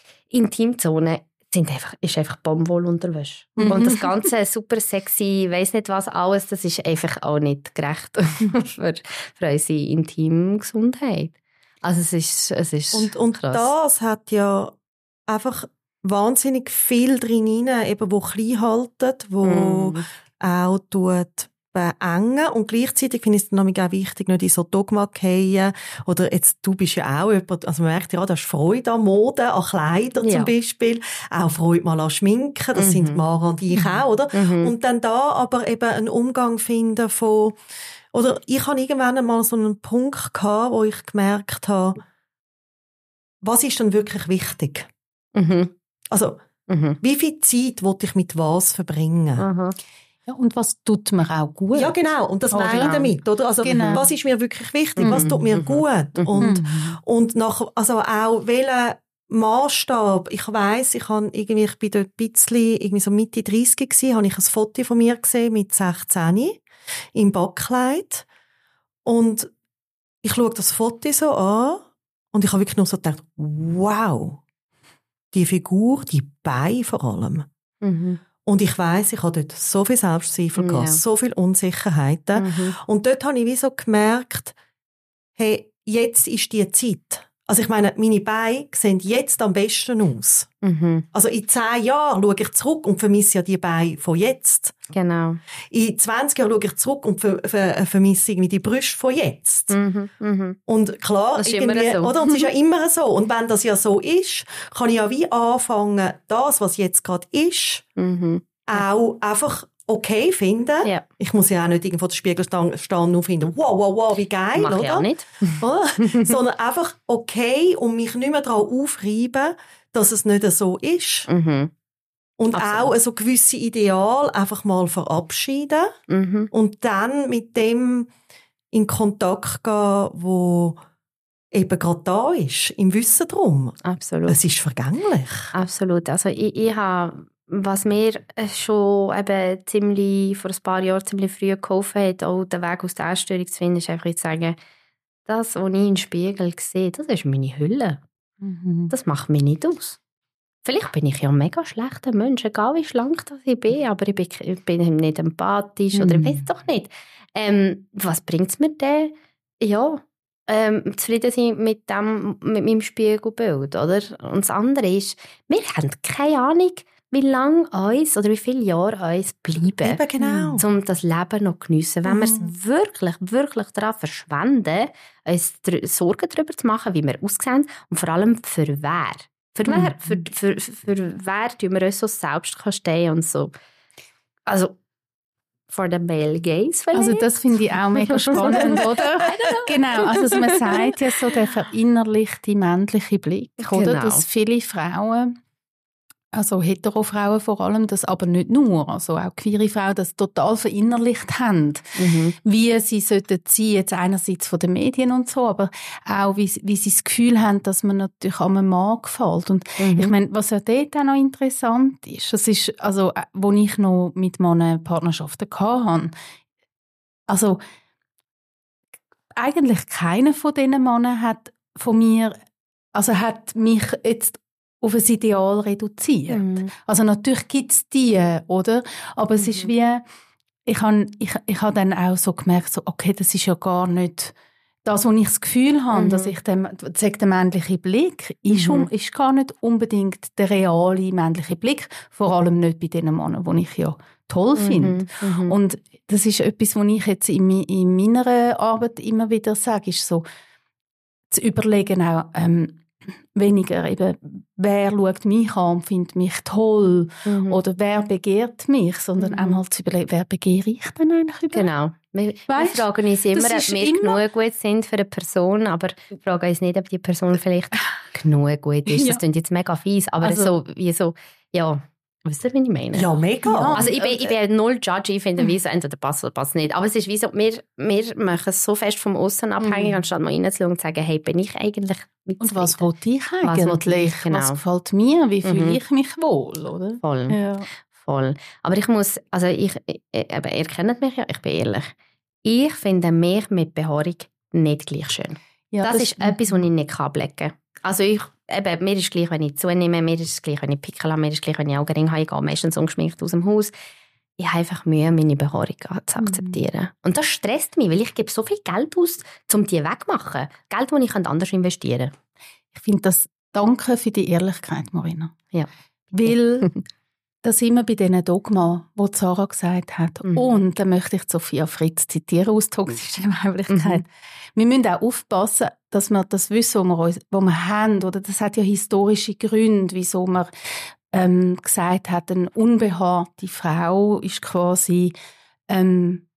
Intimzone sind einfach, ist einfach Baumwollunterwäsche. Mhm. Und das ganze super sexy, weiss nicht was alles, das ist einfach auch nicht gerecht für, für unsere Intimgesundheit. Also es ist, es ist und, und das hat ja einfach wahnsinnig viel drin rein, eben wo klein halten, wo mm. auch tut beengen. Und gleichzeitig finde ich es dann auch wichtig, nicht in so Dogma gehen. Oder jetzt, du bist ja auch jemand, also man merkt ja, du hast Freude an Mode, an Kleider ja. zum Beispiel. Auch Freude mal an Schminken, das mhm. sind Mara und ich auch, oder? Mhm. Und dann da aber eben einen Umgang finden von, oder ich habe irgendwann einmal so einen Punkt gehabt, wo ich gemerkt habe, was ist denn wirklich wichtig? Mhm. Also, Mhm. Wie viel Zeit will ich mit was verbringen? Mhm. Ja, und was tut mir auch gut? Ja, genau. Und das Oh, meine ich genau. damit, oder? Also, Genau. was ist mir wirklich wichtig? Mhm. Was tut mir Mhm. gut? Mhm. Und, Mhm. und nach, also auch, welchen Maßstab? Ich weiss, ich habe irgendwie, ich bin dort ein bisschen, irgendwie so Mitte dreißig gewesen, habe ich ein Foto von mir gesehen mit sechzehn im Backkleid. Und ich schaue das Foto so an und ich habe wirklich nur so gedacht, wow, die Figur, die Beine vor allem. Mhm. Und ich weiss, ich habe dort so viel Selbstzweifel Ja. gehabt, so viele Unsicherheiten. Mhm. Und dort habe ich wie so gemerkt, hey, jetzt ist die Zeit. Also ich meine, meine Beine sehen jetzt am besten aus. Mhm. Also in zehn Jahren schaue ich zurück und vermisse ja die Beine von jetzt. Genau. In zwanzig Jahren schaue ich zurück und ver ver vermisse irgendwie die Brüste von jetzt. Mhm. Mhm. Und klar, Das ist irgendwie, immer so. oder? Und es ist ja immer so. Und wenn das ja so ist, kann ich ja wie anfangen, das, was jetzt gerade ist, Mhm. auch einfach okay finden. Ja. Ich muss ja auch nicht irgendwo den Spiegel stehen stehen und finden, wow, wow, wow, wie geil, Mach oder? ich auch nicht. Oder? Sondern einfach okay und mich nicht mehr daran aufreiben, dass es nicht so ist. Mhm. Und Absolut. auch so gewisse Ideal einfach mal verabschieden Mhm. und dann mit dem in Kontakt gehen, wo eben gerade da ist, im Wissen drum. Absolut. Es ist vergänglich. Absolut. Also ich, ich habe, was mir schon eben ziemlich, vor ein paar Jahren ziemlich früh geholfen hat, auch den Weg aus der Essstörung zu finden, ist einfach zu sagen, das, was ich im Spiegel sehe, das ist meine Hülle. Mhm. Das macht mich nicht aus. Vielleicht bin ich ja ein mega schlechter Mensch, egal wie schlank das ich bin, aber ich bin, ich bin nicht empathisch Mhm. oder ich weiß doch nicht. Ähm, was bringt es mir denn? Ja, ähm, zufrieden sein mit, dem, mit meinem Spiegelbild, oder? Und das andere ist, wir haben keine Ahnung, wie lange uns oder wie viele Jahre uns bleiben, Eben genau. um das Leben noch zu geniessen. Wenn Mhm. wir es wirklich, wirklich daran verschwenden, uns dr- Sorgen darüber zu machen, wie wir aussehen und vor allem für wer. Für wer, Mhm. für, für, für, für wer tun wir uns so selbst stehen und so. Also, for the male gaze vielleicht. Also das finde ich auch mega spannend, oder? Genau, also man sagt ja so der verinnerlichte männliche Blick, oder? Genau. Dass viele Frauen, also hetero-Frauen vor allem, das aber nicht nur, also auch queere Frauen das total verinnerlicht haben, Mhm. wie sie sollten sein, jetzt einerseits von den Medien und so, aber auch wie, wie sie das Gefühl haben, dass man natürlich einem Mann gefällt. Und Mhm. ich meine, was ja dort auch noch interessant ist, das ist, also, äh, wo ich noch mit Männern Partnerschaften hatte, also, eigentlich keiner von diesen Männern hat von mir, also hat mich jetzt auf ein Ideal reduziert. Mhm. Also natürlich gibt es die, oder? Aber es ist Mhm. wie, ich habe ich, ich hab dann auch so gemerkt, so, okay, das ist ja gar nicht das, wo ich das Gefühl habe, Mhm. dass ich den, sage, der männliche Blick ist, Mhm. um, ist gar nicht unbedingt der reale männliche Blick, vor allem nicht bei den Männern, die ich ja toll finde. Mhm. Mhm. Und das ist etwas, was ich jetzt in, mi- in meiner Arbeit immer wieder sage, ist so, zu überlegen auch, ähm, weniger eben, wer schaut mich an und findet mich toll Mhm. oder wer begehrt mich, sondern Mhm. auch mal zu überlegen, wer begehre ich denn eigentlich überhaupt? Genau. Wir, wir Weißt, fragen uns immer, das ob ist wir immer- genug gut sind für eine Person, aber wir fragen uns nicht, ob die Person vielleicht genug gut ist. Ja. Das klingt jetzt mega fies, aber Also- so, wie so, ja, wisst ihr, wie ich meine? Ja, mega. Ja. Also ich bin, ich bin null Judge, ich finde, Mhm. wie so, entweder passt oder passt nicht. Aber es ist wie so, wir, wir machen es so fest vom Aussen abhängig, Mhm. anstatt mal reinzuschauen und zu sagen, hey, bin ich eigentlich mit Und was zufrieden? will ich Was will eigentlich? ich, genau. Was gefällt mir? Wie fühle Mhm. ich mich wohl, oder? Voll. Ja. Voll. Aber ich muss, also ich, ich, aber ihr kennt mich ja, ich bin ehrlich. Ich finde mich mit Behaarung nicht gleich schön. Ja, das, ist etwas, was ich nicht ablecken kann. Also ich, eben, mir ist es gleich, wenn ich zunehme, mir ist es gleich, wenn ich Pickel habe, mir ist es gleich, wenn ich Augenringe habe, ich gehe meistens ungeschminkt aus dem Haus. Ich habe einfach Mühe, meine Behaarung zu akzeptieren. Und das stresst mich, weil ich gebe so viel Geld aus, um die wegzumachen. Geld, das ich anders investieren kann. Ich finde das, danke für die Ehrlichkeit, Marina. Ja. Weil da sind wir bei diesen Dogma, die Sarah gesagt hat. Mhm. Und da möchte ich Sophia Fritz zitieren aus «Toxische Weiblichkeit». Mhm. Wir müssen auch aufpassen, dass wir das Wissen, das wir, uns, das wir haben, oder das hat ja historische Gründe, wieso man ähm, gesagt hat, eine unbehaarte Frau ist quasi ähm,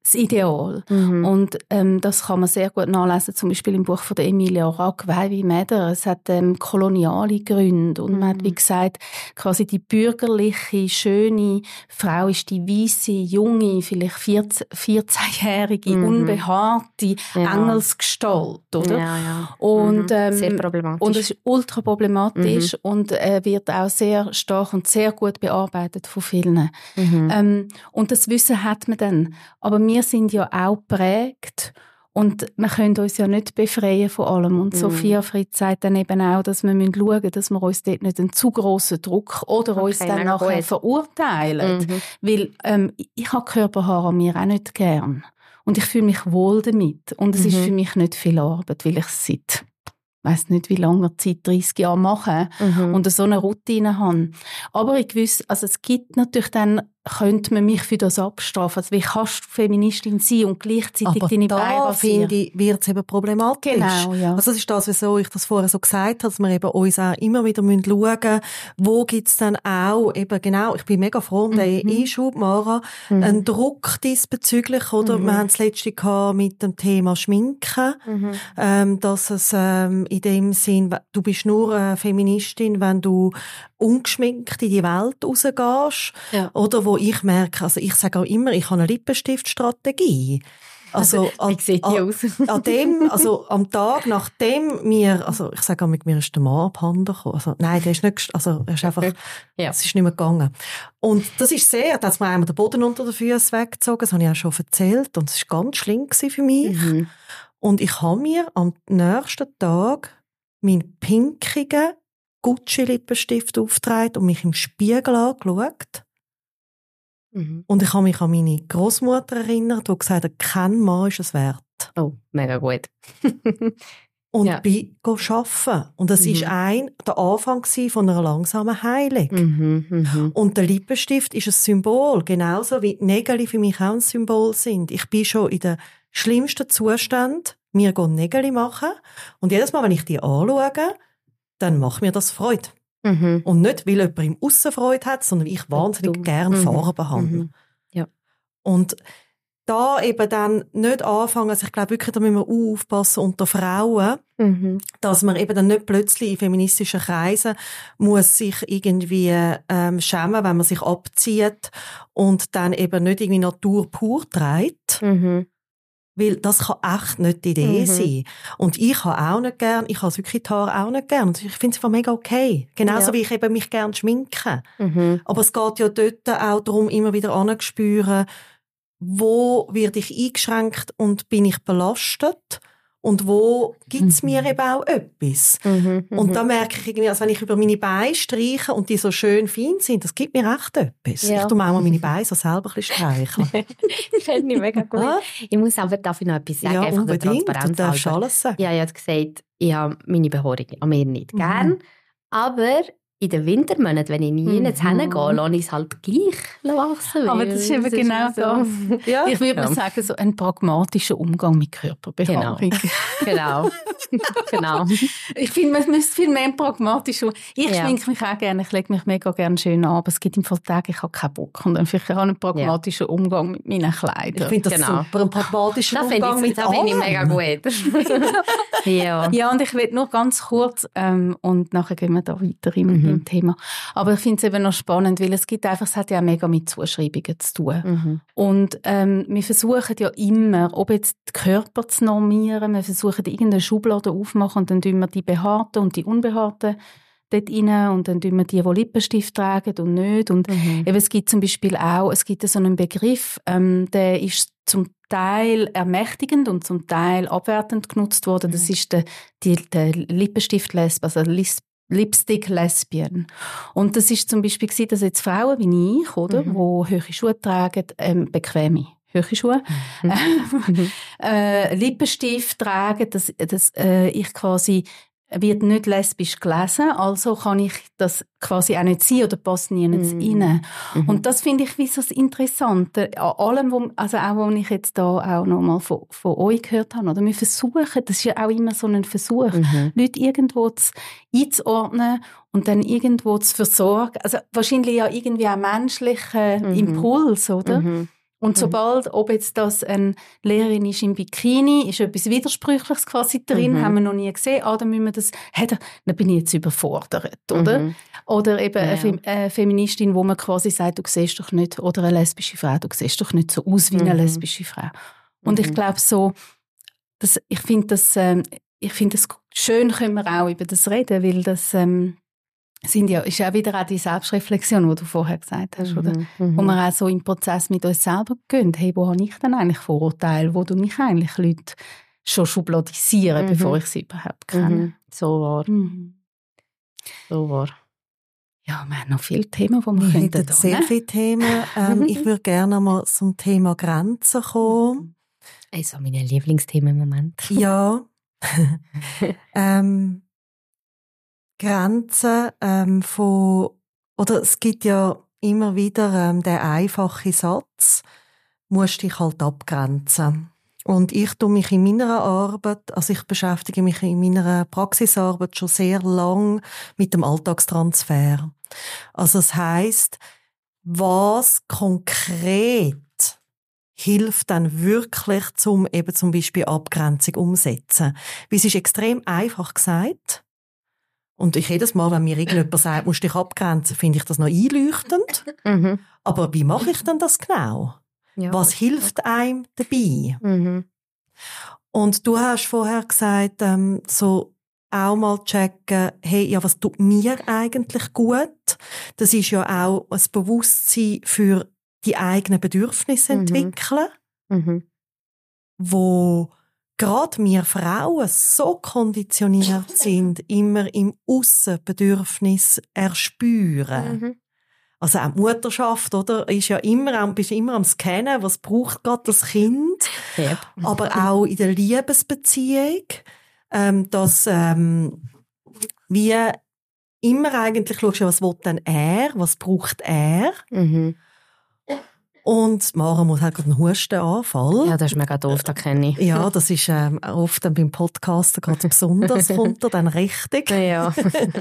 das Ideal. Mhm. Und ähm, das kann man sehr gut nachlesen, zum Beispiel im Buch von der Emilia Rack-Weiby-Meder. Es hat ähm, koloniale Gründe und mhm. man hat, wie gesagt, quasi die bürgerliche, schöne Frau ist die weisse, junge, vielleicht vierzehnjährige, mhm. unbehaarte ja. Engelsgestalt, oder? Ja, ja. Und, mhm. ähm, sehr problematisch. Und es ist ultra problematisch mhm. und äh, wird auch sehr stark und sehr gut bearbeitet von vielen. Mhm. Ähm, und das Wissen hat man dann. Aber wir sind ja auch geprägt und wir können uns ja nicht befreien von allem. Und mhm. Sophia Fritz sagt dann eben auch, dass wir schauen müssen, dass wir uns dort nicht einen zu grossen Druck oder okay, uns dann nachher gut. verurteilen. Mhm. Weil ähm, ich habe Körperhaare an mir auch nicht gern. Und ich fühle mich wohl damit. Und es mhm. ist für mich nicht viel Arbeit, weil ich es seit ich weiss nicht, wie lange Zeit, dreissig Jahre mache mhm. und so eine Routine habe. Aber ich wüsste, also es gibt natürlich dann, könnte man mich für das abstrafen. Also wie kannst du Feministin sein und gleichzeitig aber deine Beine rasieren? Aber da, finde ich, wird es eben problematisch. Genau, ja. Also das ist das, wieso ich das vorher so gesagt habe, dass wir eben uns auch immer wieder schauen müssen, wo gibt es dann auch eben genau, ich bin mega froh um mhm. den Einschub, Mara, mhm. einen Druck diesbezüglich, oder? Mhm. Wir haben das letzte gehabt mit dem Thema Schminken, mhm. ähm, dass es ähm, in dem Sinn, du bist nur eine Feministin, wenn du ungeschminkt in die Welt rausgehst, ja. oder wo ich merke, also ich sage auch immer, ich habe eine Lippenstiftstrategie. Also, also wie sieht die an, aus? an dem, also am Tag, nachdem mir, also ich sage auch, mit mir ist der Mann abhanden gekommen. Also, nein, der ist nicht, also er ist einfach, ja. es ist nicht mehr gegangen. Und das ist sehr, da hat mir einmal den Boden unter den Füßen weggezogen, das habe ich auch schon erzählt, und es war ganz schlimm für mich. Mhm. Und ich habe mir am nächsten Tag meinen pinkigen Gucci-Lippenstift aufgetragen und mich im Spiegel angeschaut. Mhm. Und ich habe mich an meine Großmutter erinnert, die gesagt hat, kein Mann ist es wert. Oh, mega gut. Und ja. bin arbeiten. Und das war mhm. ein, der Anfang von einer langsamen Heilung. Mhm, mhm. Und der Lippenstift ist ein Symbol, genauso wie die Nägel für mich auch ein Symbol sind. Ich bin schon in den schlimmsten Zuständen, mir gehen Nägel machen. Und jedes Mal, wenn ich die anschaue, dann macht mir das Freude. Mhm. Und nicht, weil jemand im Aussen Freude hat, sondern ich wahnsinnig gerne mhm. Farben habe. Mhm. Ja. Und da eben dann nicht anfangen, also ich glaube wirklich, da müssen wir aufpassen unter Frauen, mhm. dass man eben dann nicht plötzlich in feministischen Kreisen muss sich irgendwie ähm, schämen, wenn man sich abzieht und dann eben nicht irgendwie Natur pur trägt. Mhm. Weil das kann echt nicht die Idee mhm. sein. Und ich habe auch nicht gern, ich habe wirklich die Haare auch nicht gern. Und ich finde es einfach mega okay. Genauso ja. wie ich eben mich gern schminke. Mhm. Aber es geht ja dort auch darum, immer wieder anzuspüren, wo werde ich eingeschränkt und bin ich belastet? Und wo gibt es mir mhm. eben auch etwas? Mhm, und da merke ich irgendwie, als wenn ich über meine Beine streiche und die so schön fein sind, das gibt mir echt etwas. Ja. Ich tue mir auch mal meine Beine so selber ein bisschen streicheln. Das finde ich mega gut. Ja. Ich muss aber dafür noch etwas sagen. Ja, einfach unbedingt. Du darfst alles sagen. Ja, ich habe gesagt, ich habe meine Behaarung an mir nicht mhm. gern. Aber in den Wintermonaten, wenn ich nie mhm. hingehe, lasse ich es halt gleich wachsen. Aber das ist eben genau so. das. Ja. Ich würde ja. mal sagen, so ein pragmatischer Umgang mit Körperbehaarung. Genau. genau. Ich finde, man müsste viel mehr pragmatisch umgehen. Ich ja. schminke mich auch gerne, ich lege mich mega gerne schön an, aber es gibt im Fall Tage, ich habe keinen Bock. Und dann vielleicht auch einen pragmatischen ja. Umgang mit meinen Kleidern. Ich finde das genau. super, einen pragmatischen das Umgang mit allem. Das finde ich mega gut. ja. ja, und ich will nur ganz kurz, ähm, und nachher gehen wir da weiter im, mhm. im Thema. Aber ich finde es eben noch spannend, weil es gibt einfach, es hat ja auch mega mit Zuschreibungen zu tun. Mhm. Und ähm, wir versuchen ja immer, ob jetzt die Körper zu normieren, wir versuchen irgendeine Schublade aufmachen und dann tun wir die Behaarten und die Unbehaarten dort rein und dann tun wir die, die Lippenstift tragen und nicht. Und mhm. eben, es gibt zum Beispiel auch, es gibt so einen Begriff, ähm, der ist zum Teil ermächtigend und zum Teil abwertend genutzt worden. Mhm. Das ist der, die, der Lippenstift-Lesbe, also Lipstick-Lesbian. Und das ist zum Beispiel gewesen, dass jetzt Frauen wie ich, oder, mhm. die hohe Schuhe tragen, ähm, bequeme hohe Schuhe, mhm. äh, Lippenstift tragen, dass, dass äh, ich quasi wird nicht lesbisch gelesen, also kann ich das quasi auch nicht sein oder passt nirgends mm. rein. Mm-hmm. Und das finde ich wie so das Interessante an allem, wo, also auch, was ich jetzt da auch nochmal von, von euch gehört habe. Oder wir versuchen, das ist ja auch immer so ein Versuch, mm-hmm. Leute irgendwo zu, einzuordnen und dann irgendwo zu versorgen. Also wahrscheinlich ja irgendwie auch menschlicher mm-hmm. Impuls, oder? Mm-hmm. Und sobald, ob jetzt das eine Lehrerin ist im Bikini, ist etwas Widersprüchliches quasi drin, Mhm. haben wir noch nie gesehen, ah, dann müssen wir das, hey, da, dann bin ich jetzt überfordert, oder? Mhm. Oder eben Ja, eine, ja. Fem eine Feministin, wo man quasi sagt, du siehst doch nicht, oder eine lesbische Frau, du siehst doch nicht so aus wie eine Mhm. lesbische Frau. Und Mhm. ich glaube so, dass, ich finde das, ähm, ich finde das schön, können wir auch über das reden, weil das ähm, sind ja, ist ja wieder auch die Selbstreflexion, die du vorher gesagt hast, oder? Mhm. Wo wir auch so im Prozess mit uns selber gehen. Hey, wo habe ich denn eigentlich Vorurteile? Wo du mich eigentlich Leute schon schubladisieren, Mhm. bevor ich sie überhaupt kenne? Mhm. So wahr. Mhm. So wahr. Ja, wir haben noch viele Themen, die wir Wir könnten. hätten sehr ne? viele Themen. Ähm, ich würde gerne mal zum Thema Grenzen kommen. Also meine Lieblingsthemen im Moment. Ja. ähm, Grenzen ähm, von, oder es gibt ja immer wieder ähm, den einfachen Satz, musst dich halt abgrenzen. Und ich tue mich in meiner Arbeit, also ich beschäftige mich in meiner Praxisarbeit schon sehr lang mit dem Alltagstransfer. Also es heisst, was konkret hilft dann wirklich, zum eben zum Beispiel Abgrenzung umsetzen. Weil es ist extrem einfach gesagt. Und ich jedes Mal, wenn mir irgendjemand sagt, musst du dich abgrenzen, finde ich das noch einleuchtend. Mhm. Aber wie mache ich denn das genau? Ja. Was hilft einem dabei? Mhm. Und du hast vorher gesagt, ähm, so auch mal checken, hey, ja, was tut mir eigentlich gut? Das ist ja auch ein Bewusstsein für die eigenen Bedürfnisse Mhm. entwickeln, Mhm. wo gerade wir Frauen so konditioniert sind, immer im Aussenbedürfnis erspüren. Mhm. Also auch die Mutterschaft, oder, ist ja immer, am- bist immer am Scannen, was braucht gerade das Kind, Yep. aber auch in der Liebesbeziehung, ähm, dass ähm, wie immer eigentlich schaust du, was will denn er, was braucht er, Mhm. und Mara muss halt gerade einen Hustenanfall. Ja, das ist mega doof, das kenne ich. Ja, das ist ähm, oft dann beim Podcasten gerade besonders, kommt er dann richtig. Ja.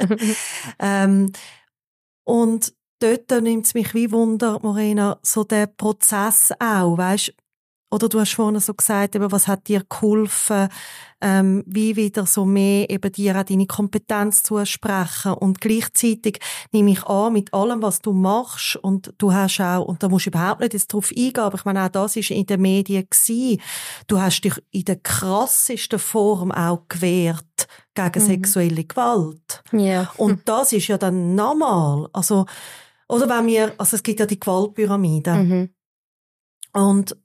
ähm, und dort nimmt es mich wie Wunder, Morena, so der Prozess auch, weißt, oder du hast vorhin so gesagt, eben, was hat dir geholfen, ähm, wie wieder so mehr eben dir auch deine Kompetenz zusprechen, und gleichzeitig nehme ich an, mit allem, was du machst, und du hast auch, und da musst du überhaupt nicht jetzt drauf eingehen, aber ich meine, auch das ist in den Medien gewesen, du hast dich in der krassesten Form auch gewehrt gegen Mhm. sexuelle Gewalt. Ja. Und das ist ja dann nochmal, also, oder wenn wir, also es gibt ja die Gewaltpyramide. Mhm. Und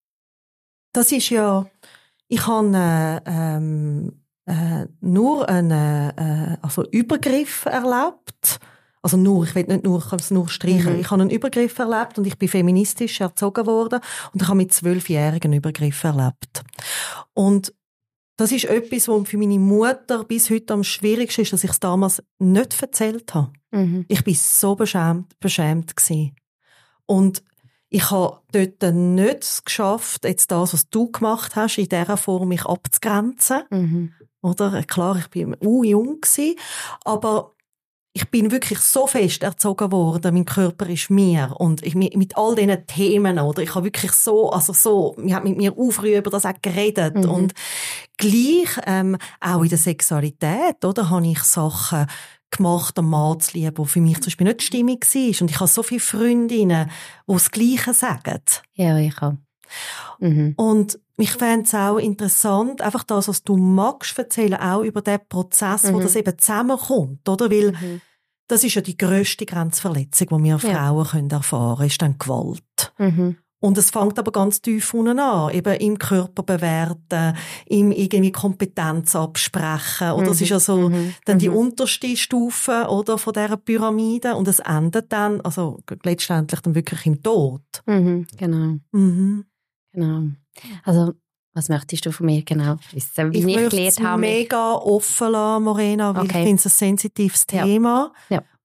das ist ja, ich habe äh, ähm, äh, nur einen äh, also Übergriff erlebt. Also nur, ich will nicht nur, ich kann es nur streichen. Mhm. Ich habe einen Übergriff erlebt und ich bin feministisch erzogen worden und ich habe mit zwölfjährigen Übergriff erlebt. Und das ist etwas, was für meine Mutter bis heute am schwierigsten ist, dass ich es damals nicht erzählt habe. Mhm. Ich bin so beschämt, beschämt gewesen. Und ich habe dort nicht geschafft, jetzt das, was du gemacht hast, in dieser Form mich abzugrenzen. Mhm. Oder? Klar, ich bin uh, jung gewesen, aber ich bin wirklich so fest erzogen worden, mein Körper ist mir, und ich, mit all diesen Themen, oder? Ich habe wirklich so, also so, ich habe mit mir auch früher über das auch geredet. Mhm. Und gleich, ähm, auch in der Sexualität, oder? Habe ich Sachen gemacht, am Mann zu lieben, die für mich zum Beispiel nicht stimmig war. Und ich habe so viele Freundinnen, die das Gleiche sagen. Ja, ich auch. Mhm. Und mich fände es auch interessant, einfach das, was du magst, erzählen, auch über den Prozess, Mhm. wo das eben zusammenkommt, oder? Weil Mhm. das ist ja die grösste Grenzverletzung, die wir Ja. Frauen können erfahren können, ist dann Gewalt. Mhm. Und es fängt aber ganz tief unten an, eben im Körper bewerten, im irgendwie Kompetenz absprechen, oder? Das ist ja so Mhm. dann die Mhm. unterste Stufe, oder, von dieser Pyramide, und es endet dann, also letztendlich dann wirklich im Tod. Mhm. Genau. Mhm. Genau. Also, was möchtest du von mir genau wissen? Wie Ich ich, möchte gelernt es habe, mich- mega offen lassen, Morena, weil Okay. ich finde es ein sensitives Ja. Thema. Ja.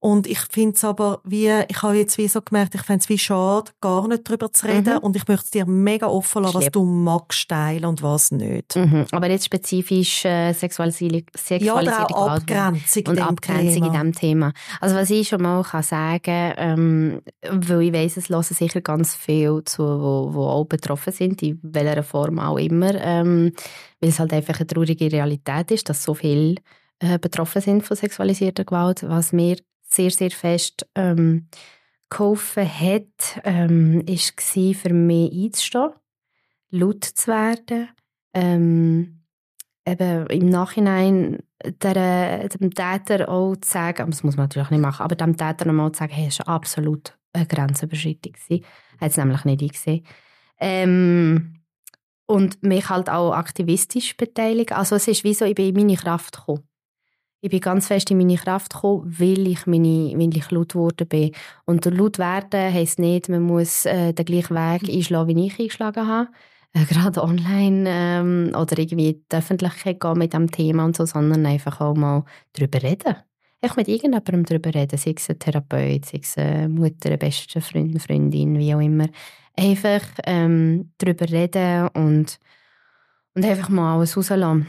Und ich finde es aber wie, ich habe jetzt wie so gemerkt, ich fände es wie schade, gar nicht darüber zu reden. Mhm. Und ich möchte es dir mega offen lassen, was du magst teilen und was nicht. Mhm. Aber jetzt spezifisch äh, Sexualisi- Sexualisierung. Ja, oder auch Abgrenzung und in Abgrenzung Thema. in diesem Thema. Also was ich schon mal kann sagen, ähm, weil ich weiss, es hören sicher ganz viele zu, wo, wo auch betroffen sind, in welcher Form auch immer, ähm, weil es halt einfach eine traurige Realität ist, dass so viele äh, betroffen sind von sexualisierter Gewalt, was mir sehr, sehr fest ähm, geholfen hat, ähm, war für mich einzustehen, laut zu werden, ähm, eben im Nachhinein der, dem Täter auch zu sagen, das muss man natürlich nicht machen, aber dem Täter nochmal zu sagen, hey, es war absolut eine Grenzüberschreitung. Er hat es nämlich nicht eingesehen. Ähm, und mich halt auch aktivistisch beteiligt. Also es ist wie so, ich bin in meine Kraft gekommen. Ich bin ganz fest in meine Kraft gekommen, weil ich, meine, weil ich laut geworden bin. Und laut werden heisst nicht, man muss äh, den gleichen Weg einschlagen, wie ich eingeschlagen habe. Äh, gerade online ähm, oder irgendwie in die Öffentlichkeit gehen mit diesem Thema und so, sondern einfach auch mal darüber reden. Einfach mit irgendjemandem darüber reden, sei es ein Therapeut, sei es eine Mutter, eine beste Freundin, Freundin, wie auch immer. Einfach ähm, darüber reden und, und einfach mal alles rauslassen.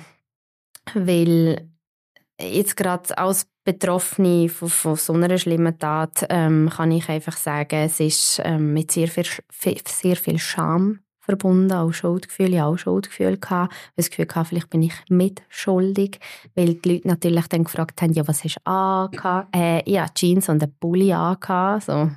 Weil jetzt gerade als Betroffene von, von so einer schlimmen Tat ähm, kann ich einfach sagen, es ist ähm, mit sehr viel, sehr viel Scham verbunden, auch Schuldgefühle. Ich hatte auch Schuldgefühle gehabt, weil ich das Gefühl hatte, vielleicht bin ich mitschuldig, weil die Leute natürlich dann gefragt haben, ja, was hast du angehabt? Äh, ja, Jeans und einen Pulli angehabt, so.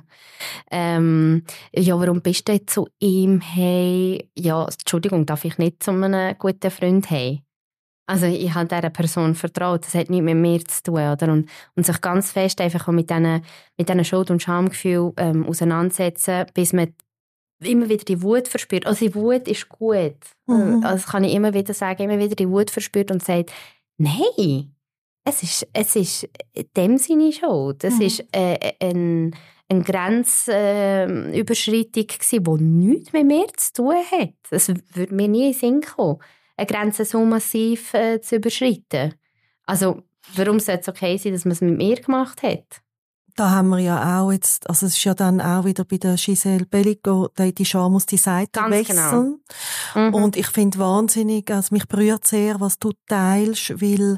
Ähm, ja, warum bist du jetzt zu ihm? Hey, ja, Entschuldigung, darf ich nicht zu einem guten Freund haben? Also ich habe dieser Person vertraut, das hat nichts mit mir zu tun. Oder? Und, und sich ganz fest einfach auch mit diesen mit diesen Schuld- und Schamgefühlen ähm, auseinandersetzen, bis man immer wieder die Wut verspürt. Also die Wut ist gut. Mhm. Also das kann ich immer wieder sagen, immer wieder die Wut verspürt und sagt, nein, es ist, es ist dem seine Schuld. Es mhm. ist äh, ein, eine Grenzüberschreitung gewesen, die nichts mit mir zu tun hat. Das würde mir nie in den Sinn kommen, eine Grenze so massiv äh, zu überschreiten. Also, warum sollte es okay sein, dass man es mit mir gemacht hat? Da haben wir ja auch jetzt, also es ist ja dann auch wieder bei der Giselle Bellico, die Scham muss die Seite Ganz wechseln. Genau. Mhm. Und ich finde wahnsinnig, also mich berührt sehr, was du teilst, weil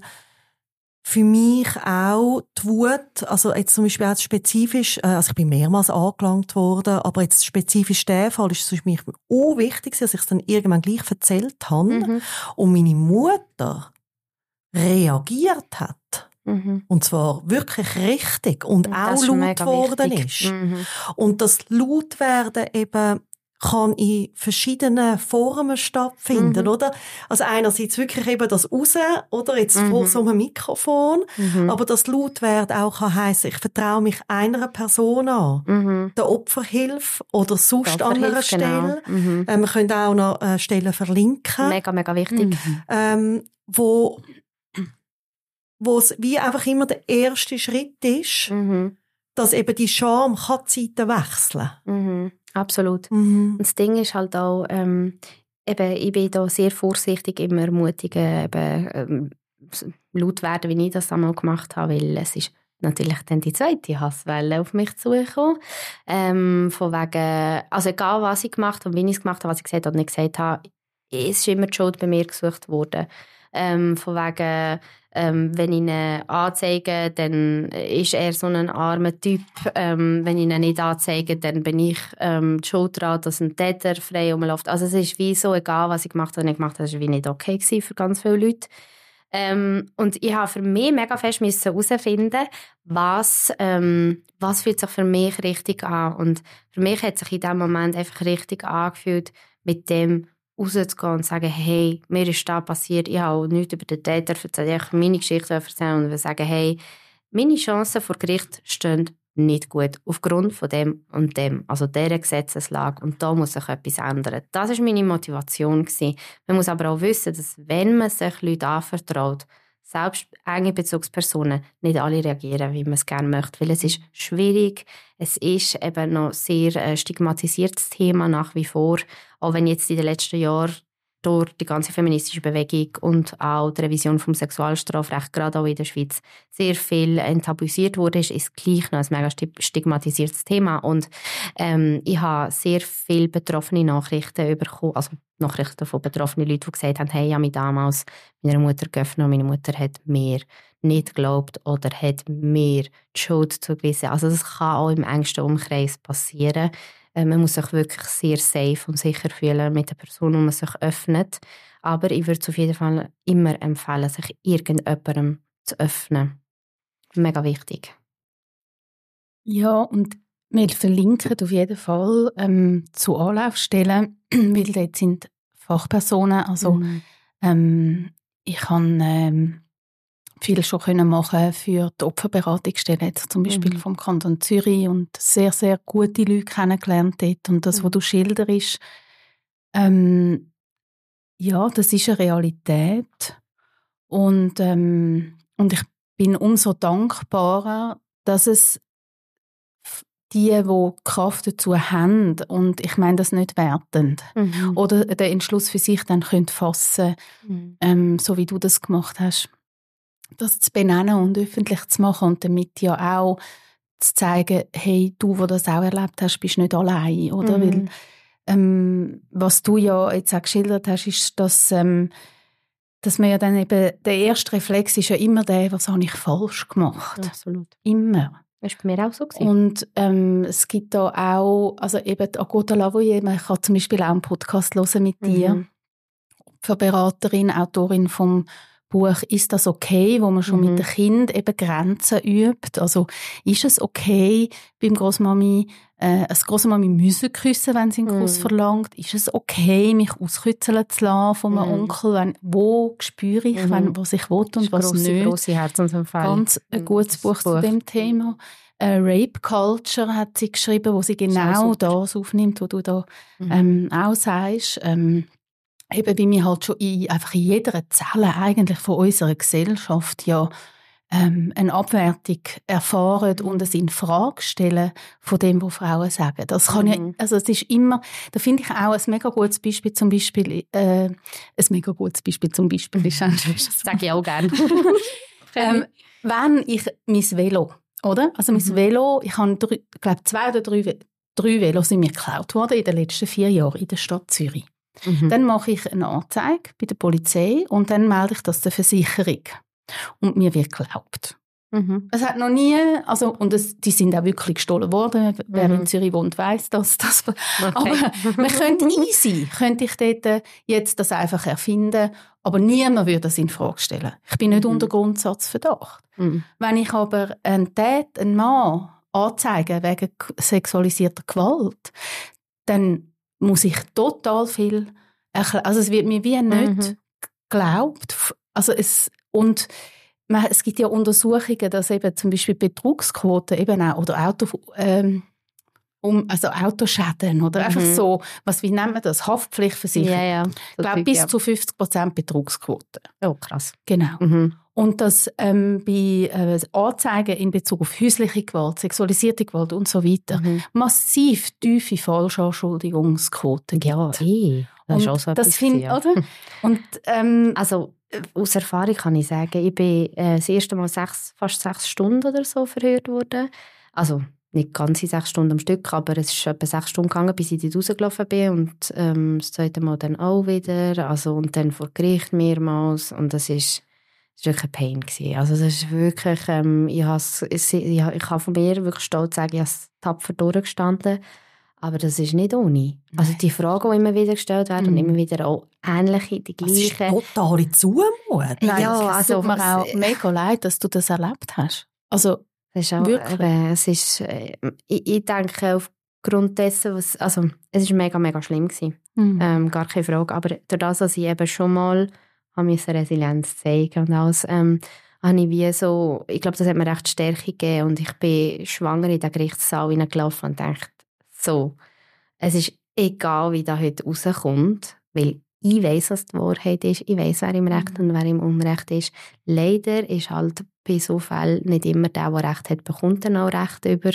für mich auch die Wut, also jetzt zum Beispiel auch spezifisch, also ich bin mehrmals angelangt worden, aber jetzt spezifisch der Fall ist es für mich auch wichtig, dass ich es dann irgendwann gleich erzählt habe mhm. und meine Mutter reagiert hat. Mhm. Und zwar wirklich richtig und das auch laut geworden ist. Mhm. Und das Lautwerden eben kann in verschiedenen Formen stattfinden, mhm. oder? Also einerseits wirklich eben das Raus, oder? Jetzt mhm. vor so einem Mikrofon. Mhm. Aber das Lautwerden auch kann heissen, ich vertraue mich einer Person an. Mhm. Der Opferhilfe oder sonst an einer Stelle. Genau. Mhm. Ähm, wir können auch noch äh, Stellen verlinken. Mega, mega wichtig. Mhm. Ähm, wo wo es wie einfach immer der erste Schritt ist, mhm. dass eben die Scham kann die Seiten wechseln. Mhm. Absolut. Mhm. Und das Ding ist halt auch, ähm, eben, ich bin da sehr vorsichtig, immer ermutigen, eben, ähm, laut werden, wie ich das einmal gemacht habe, weil es ist natürlich dann die zweite Hasswelle auf mich zugekommen. Ähm, von wegen, also egal was ich gemacht habe, wie ich es gemacht habe, was ich gesagt habe oder nicht gesagt habe, es ist immer die Schuld bei mir gesucht worden. Ähm, von wegen, ähm, wenn ich ihn anzeige, dann ist er so ein armer Typ. Ähm, wenn ich ihn nicht anzeige, dann bin ich ähm, die Schuld daran, dass ein Täter frei rumläuft. Also es ist wie so, egal was ich gemacht habe, nicht gemacht habe, das war wie nicht okay gewesen für ganz viele Leute. Ähm, und ich habe für mich mega fest herausfinden, was, ähm, was fühlt sich für mich richtig an. Und für mich hat sich in diesem Moment einfach richtig angefühlt, mit dem rauszugehen und zu sagen, hey, mir ist das passiert, ich habe nichts über den Täter erzählt, ich habe meine Geschichte erzählen und sagen, hey, meine Chancen vor Gericht stehen nicht gut, aufgrund von dem und dem, also dieser Gesetzeslage, und da muss sich etwas ändern. Das war meine Motivation gewesen. Man muss aber auch wissen, dass wenn man sich Leute anvertraut, selbst enge Bezugspersonen, nicht alle reagieren, wie man es gerne möchte, weil es ist schwierig, es ist eben noch sehr äh, stigmatisiertes Thema nach wie vor, auch wenn jetzt in den letzten Jahren durch die ganze feministische Bewegung und auch die Revision vom Sexualstrafrecht, gerade auch in der Schweiz, sehr viel enttabuisiert wurde, ist es gleich noch ein mega stigmatisiertes Thema. Und ähm, ich habe sehr viele betroffene Nachrichten bekommen, also Nachrichten von betroffenen Leuten, die gesagt haben, hey, ich habe mich damals meiner Mutter geöffnet und meine Mutter hat mir nicht geglaubt oder hat mir die Schuld zugewiesen. Also das kann auch im engsten Umkreis passieren. Äh, man muss sich wirklich sehr safe und sicher fühlen mit der Person, wo man sich öffnet. Aber ich würde es auf jeden Fall immer empfehlen, sich irgendjemandem zu öffnen. Mega wichtig. Ja, und wir verlinken auf jeden Fall ähm, zu Anlaufstellen, weil dort sind Fachpersonen. Also Mhm. ähm, ich kann ähm, viel schon können machen für die Opferberatungsstelle, jetzt zum Beispiel Mhm. vom Kanton Zürich, und sehr, sehr gute Leute kennengelernt dort. Und das, Mhm. was du schilderst, ähm, ja, das ist eine Realität. Und, ähm, und ich bin umso dankbarer, dass es die, die die Kraft dazu haben, und ich meine das nicht wertend, Mhm. oder den Entschluss für sich dann können fassen, Mhm. ähm, so wie du das gemacht hast, das zu benennen und öffentlich zu machen und damit ja auch zu zeigen, hey, du, der das auch erlebt hast, bist nicht allein, oder? Mhm. Weil, ähm, was du ja jetzt auch geschildert hast, ist, dass, ähm, dass man ja dann eben, der erste Reflex ist ja immer der, was habe ich falsch gemacht? Absolut. Immer. Das war bei mir auch so. Gewesen. Und ähm, es gibt da auch, also eben die Agota Lavoie, man kann zum Beispiel auch einen Podcast hören mit dir, Mhm. Opferberaterin, Autorin vom Buch «Ist das okay?», wo man schon Mhm. mit den Kindern eben Grenzen übt. Also ist es okay, beim Grossmami, äh, als Grossmami müssen küssen, wenn sie einen Kuss Mhm. verlangt? Ist es okay, mich auskützeln zu lassen von einem Mhm. Onkel? Wenn, wo spüre ich, Mhm. wenn, was ich will und Das ist was grosse, nicht? grosse Herzensempfehlung. Ganz ein Mhm. gutes Das Buch zu dem Thema. Äh, Rape Culture hat sie geschrieben, wo sie genau super. das aufnimmt, was du da Mhm. ähm, auch sagst. Ähm, eben wie wir halt schon in, einfach in jeder Zelle eigentlich von unserer Gesellschaft ja ähm, eine Abwertung erfahren Mhm. und es in Frage stellen von dem, was Frauen sagen. Das kann Mhm. ja, also es ist immer, da finde ich auch ein mega gutes Beispiel, zum Beispiel, äh, ein mega gutes Beispiel zum Beispiel ist ein Das sage ich auch gerne. ähm, wenn ich mein Velo, oder? Also mein Mhm. Velo, ich habe, drei, ich glaube, zwei oder drei, Ve- drei Velos sind mir geklaut worden in den letzten vier Jahren in der Stadt Zürich. Mhm. Dann mache ich eine Anzeige bei der Polizei und dann melde ich das der Versicherung. Und mir wird geglaubt. Mhm. Es hat noch nie, also, und es, die sind auch wirklich gestohlen worden. Wer Mhm. in Zürich wohnt, weiss das. das Okay. Aber man könnte easy, könnte ich dort jetzt das einfach erfinden, aber niemand würde das in Frage stellen. Ich bin nicht Mhm. unter Grundsatzverdacht. Mhm. Wenn ich aber einen Tät, einen Mann anzeige wegen k- sexualisierter Gewalt, dann muss ich total viel erklären. Also es wird mir wie nicht Mhm. geglaubt. F- Also es, und man, es gibt ja Untersuchungen, dass eben zum Beispiel Betrugsquoten eben auch, oder Auto, ähm, um, also Autoschäden oder Mhm. einfach so, was, wie nennt man das? Haftpflichtversicherung. Ja, ja. Ich glaube, bis zu fünfzig Prozent Betrugsquote. Oh, krass. Genau. Mhm. Und dass ähm, bei äh, Anzeigen in Bezug auf häusliche Gewalt, sexualisierte Gewalt und so weiter Mhm. massiv tiefe Falschanschuldigungsquoten gibt. Ja, eh. Das ist Und auch so das etwas find, gewesen, ja. oder? Und ähm, Also, äh, aus Erfahrung kann ich sagen, ich bin äh, das erste Mal sechs, fast sechs Stunden oder so verhört worden. Also, nicht ganze sechs Stunden am Stück, aber es ist etwa sechs Stunden gegangen, bis ich dort rausgelaufen bin. Und ähm, das zweite Mal dann auch wieder. Also, und dann vor Gericht mehrmals. Und das ist, das ist wirklich ein Pain gewesen. Also, das ist wirklich, ähm, ich, has, ich, ich, ich kann von mir wirklich stolz sagen, ich habe tapfer durchgestanden. Aber das ist nicht ohne. Also die Fragen, die immer wieder gestellt werden und Mhm. immer wieder auch ähnliche, die Das ist gleichen. totale Zumutung. nein, ja, es also tut mir was- auch mega leid, dass du das erlebt hast. Also Das ist auch, Wirklich? eben, es ist, äh, ich, ich denke aufgrund dessen, was, also es ist mega, mega schlimm gewesen. mhm. Ähm, gar keine Frage. Aber durch das, dass ich eben schon mal habe müssen Resilienz zeigen und alles, ähm, habe ich wie so, ich glaube, das hat mir recht Stärke gegeben und ich bin schwanger in den Gerichtssaal hineingelaufen und dachte, so, es ist egal, wie das heute rauskommt, weil ich weiss, was die Wahrheit ist, ich weiss, wer im Recht und wer im Unrecht ist. Leider ist halt bei so Fällen nicht immer der, der Recht hat, bekommt dann auch Recht über.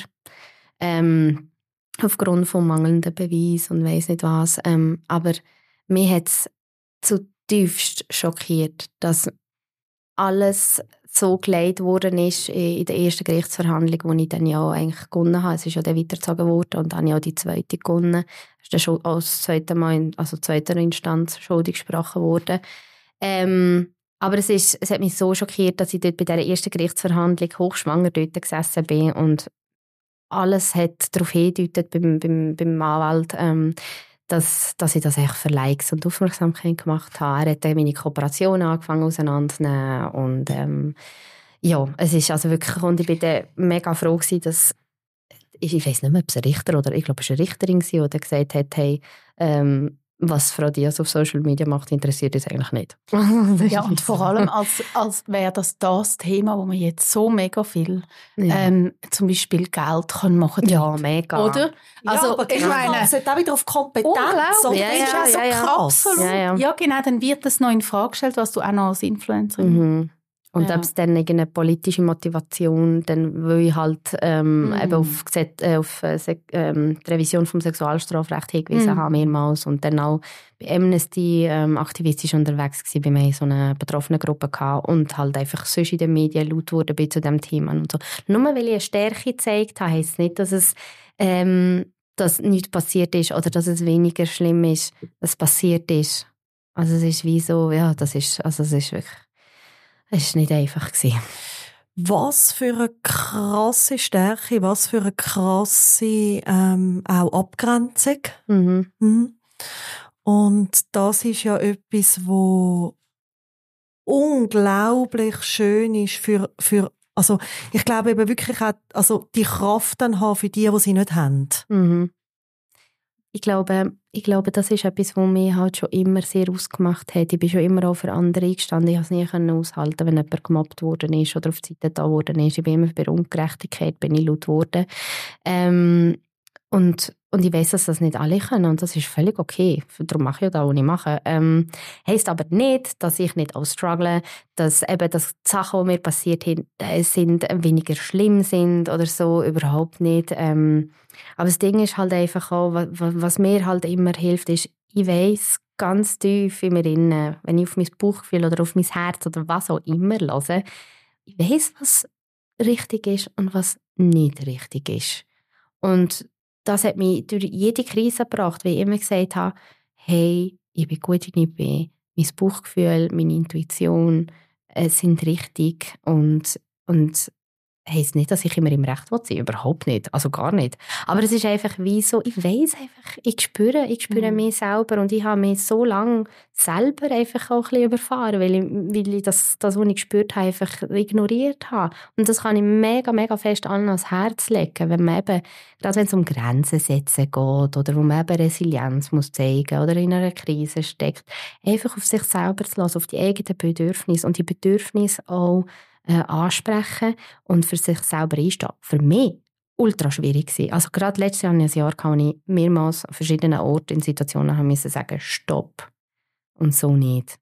Ähm, aufgrund von mangelnden Beweis und weiss nicht was. Ähm, aber mir hat es zutiefst schockiert, dass alles so gelegt worden ist in der ersten Gerichtsverhandlung, die ich dann ja eigentlich gewonnen habe. Es ist ja dann weitergezogen worden und dann ja die zweite gewonnen. Es ist dann als zweite Mal in, also zweiter Instanz schuldig gesprochen worden. Ähm, aber es, ist, es hat mich so schockiert, dass ich dort bei dieser ersten Gerichtsverhandlung hochschwanger dort gesessen bin und alles hat darauf hingedeutet beim, beim, beim Anwalt, ähm, dass, dass ich das echt für Likes und Aufmerksamkeit gemacht habe. Er hat dann meine Kooperation angefangen auseinanderzunehmen und ähm, ja, es ist also wirklich, und ich bin dann mega froh gewesen, dass, ich, ich weiss nicht mehr, ob es ein Richter oder ich glaube, es war eine Richterin, die dann gesagt hat, hey, ähm, was Frau Diaz auf Social Media macht, interessiert uns eigentlich nicht. Ja, und vor allem, als, als wäre das das Thema, wo man jetzt so mega viel Ja. ähm, zum Beispiel Geld können machen Ja, damit. mega. Oder? Also, ja, aber ich genau, meine, es hat auch wieder auf Kompetenz. unglaublich. Oder? Ja, Das ist ja, auch so ja, ja. krass. Absolut. Ja, ja. Ja, genau, dann wird das noch in Frage gestellt, was du auch noch als Influencerin Mhm. Und Ja. ob es dann irgendeine politische Motivation, dann will ich halt ähm, Mhm. eben auf, Gesetz, äh, auf äh, Se- ähm, die Revision vom Sexualstrafrecht hingewiesen Mhm. habe, mehrmals. Und dann auch bei Amnesty ähm, aktivistisch unterwegs gewesen, bei mir so eine betroffene Gruppe gehabt und halt einfach sonst in den Medien laut wurde bin zu diesem Thema und so. Nur weil ich eine Stärke gezeigt habe, heisst nicht, dass es ähm, dass nichts passiert ist oder dass es weniger schlimm ist, dass es passiert ist. Also es ist wie so, ja, das ist, also es ist wirklich Es war nicht einfach. Was für eine krasse Stärke, was für eine krasse ähm, auch Abgrenzung. Mhm. Mhm. Und das ist ja etwas, wo unglaublich schön ist für, für also ich glaube eben wirklich auch, also die Kraft dann haben für die, die sie nicht haben. Mhm. Ich glaube, ich glaube, das ist etwas, was mich halt schon immer sehr ausgemacht hat. Ich bin schon immer auch für andere eingestanden. Ich konnte es nie aushalten, wenn jemand gemobbt worden ist oder auf die Seite da worden ist. Ich bin immer bei der Ungerechtigkeit bin ich laut geworden. Ähm, und, und ich weiss, dass das nicht alle können und das ist völlig okay. Darum mache ich ja das, was ich mache. Ähm, heisst aber nicht, dass ich nicht auch struggle, dass eben dass die Sachen, die mir passiert sind, weniger schlimm sind oder so, überhaupt nicht. Ähm, aber das Ding ist halt einfach auch, was, was mir halt immer hilft, ist, ich weiss ganz tief in mir innen, wenn ich auf mein Bauchgefühl oder auf mein Herz oder was auch immer höre, ich weiss, was richtig ist und was nicht richtig ist. Und das hat mich durch jede Krise gebracht, weil ich immer gesagt habe, hey, ich bin gut, wie ich bin. Mein Bauchgefühl, meine Intuition äh, sind richtig und, und heisst nicht, dass ich immer im Recht sein will, überhaupt nicht, also gar nicht. Aber es ist einfach wie so, ich weiss einfach, ich spüre, ich spüre Mhm. mich selber und ich habe mich so lange selber einfach auch ein bisschen überfahren, weil ich, weil ich das, das, was ich gespürt habe, einfach ignoriert habe. Und das kann ich mega, mega fest allen ans Herz legen, wenn man eben, gerade wenn es um Grenzen setzen geht oder wo man eben Resilienz muss zeigen oder in einer Krise steckt, einfach auf sich selber zu lassen, auf die eigenen Bedürfnisse und die Bedürfnisse auch Äh, ansprechen und für sich selber einstehen. Für mich ultra schwierig gewesen. Also gerade letztes Jahr, ein Jahr, kann ich mehrmals an verschiedenen Orten in Situationen haben müssen sagen, stopp. Und so nicht.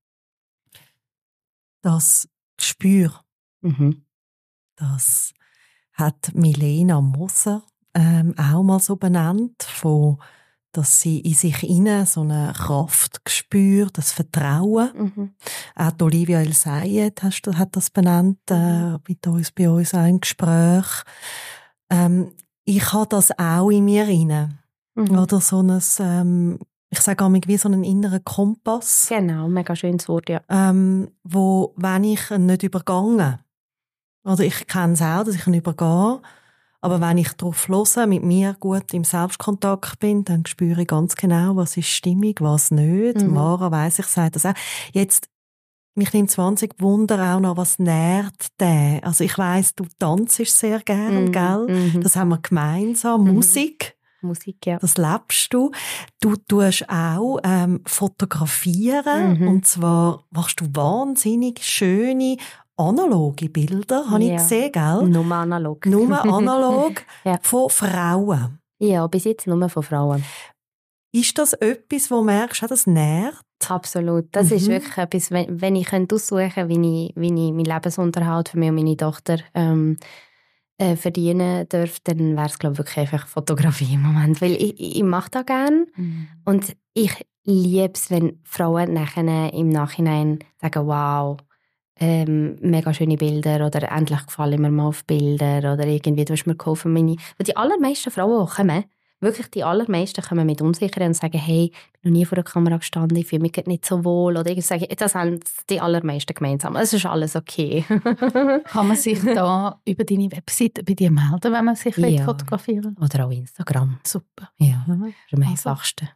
Das Gespür, Mhm. das hat Milena Moser ähm, auch mal so benannt, von, dass sie in sich inne so eine Kraft spürt, das Vertrauen. Mhm. Auch die Olivia El Sayed hast du- hat das benannt, äh, mit uns, bei uns auch im Gespräch. Ähm, ich habe das auch in mir inne. Mhm. Oder so ein, ähm, ich sage auch wie so einen inneren Kompass, Genau, mega schönes Wort, ja. ähm, wo, wenn ich ihn nicht übergange, oder ich kenne es auch, dass ich ihn übergehe, aber wenn ich darauf höre, mit mir gut im Selbstkontakt bin, dann spüre ich ganz genau, was ist stimmig, was nicht. Mhm. Mara weiss, ich sage das auch. Jetzt, mich nimmt zwanzig Wunder auch noch, was nährt der? Also ich weiss, du tanzt sehr gern, Mhm. gell? Mhm. Das haben wir gemeinsam. Mhm. Musik, Musik, ja. das lebst du. Du tust auch ähm, fotografieren. Mhm. Und zwar machst du wahnsinnig schöne, analoge Bilder, habe ich Ja. gesehen, gell? Nur analog. Nur analog Ja. von Frauen. Ja, bis jetzt nur von Frauen. Ist das etwas, wo du merkst, das nährt? Absolut. Das Mhm. ist wirklich etwas, wenn, wenn ich könnte aussuchen könnte, wie ich, wie ich meinen Lebensunterhalt für mich und meine Tochter ähm, äh, verdienen darf, dann wäre es, glaube ich, wirklich einfach Fotografie im Moment. Weil ich, ich, ich mache das gerne Mhm. und ich, liebe es, wenn Frauen nachher im Nachhinein sagen, wow, ähm, mega schöne Bilder oder endlich gefallen mir mal auf Bilder oder irgendwie, du hast mir geholfen, meine... Weil die allermeisten Frauen, die kommen, wirklich die allermeisten kommen mit Unsicherheit und sagen, hey, ich bin noch nie vor der Kamera gestanden, ich fühle mich nicht so wohl. Oder ich sage, das haben die allermeisten gemeinsam. Es ist alles okay. Kann man sich da über deine Webseite bei dir melden, wenn man sich Ja. fotografieren will? Oder auch Instagram. Super. Ja, das ist am Also, einfachsten.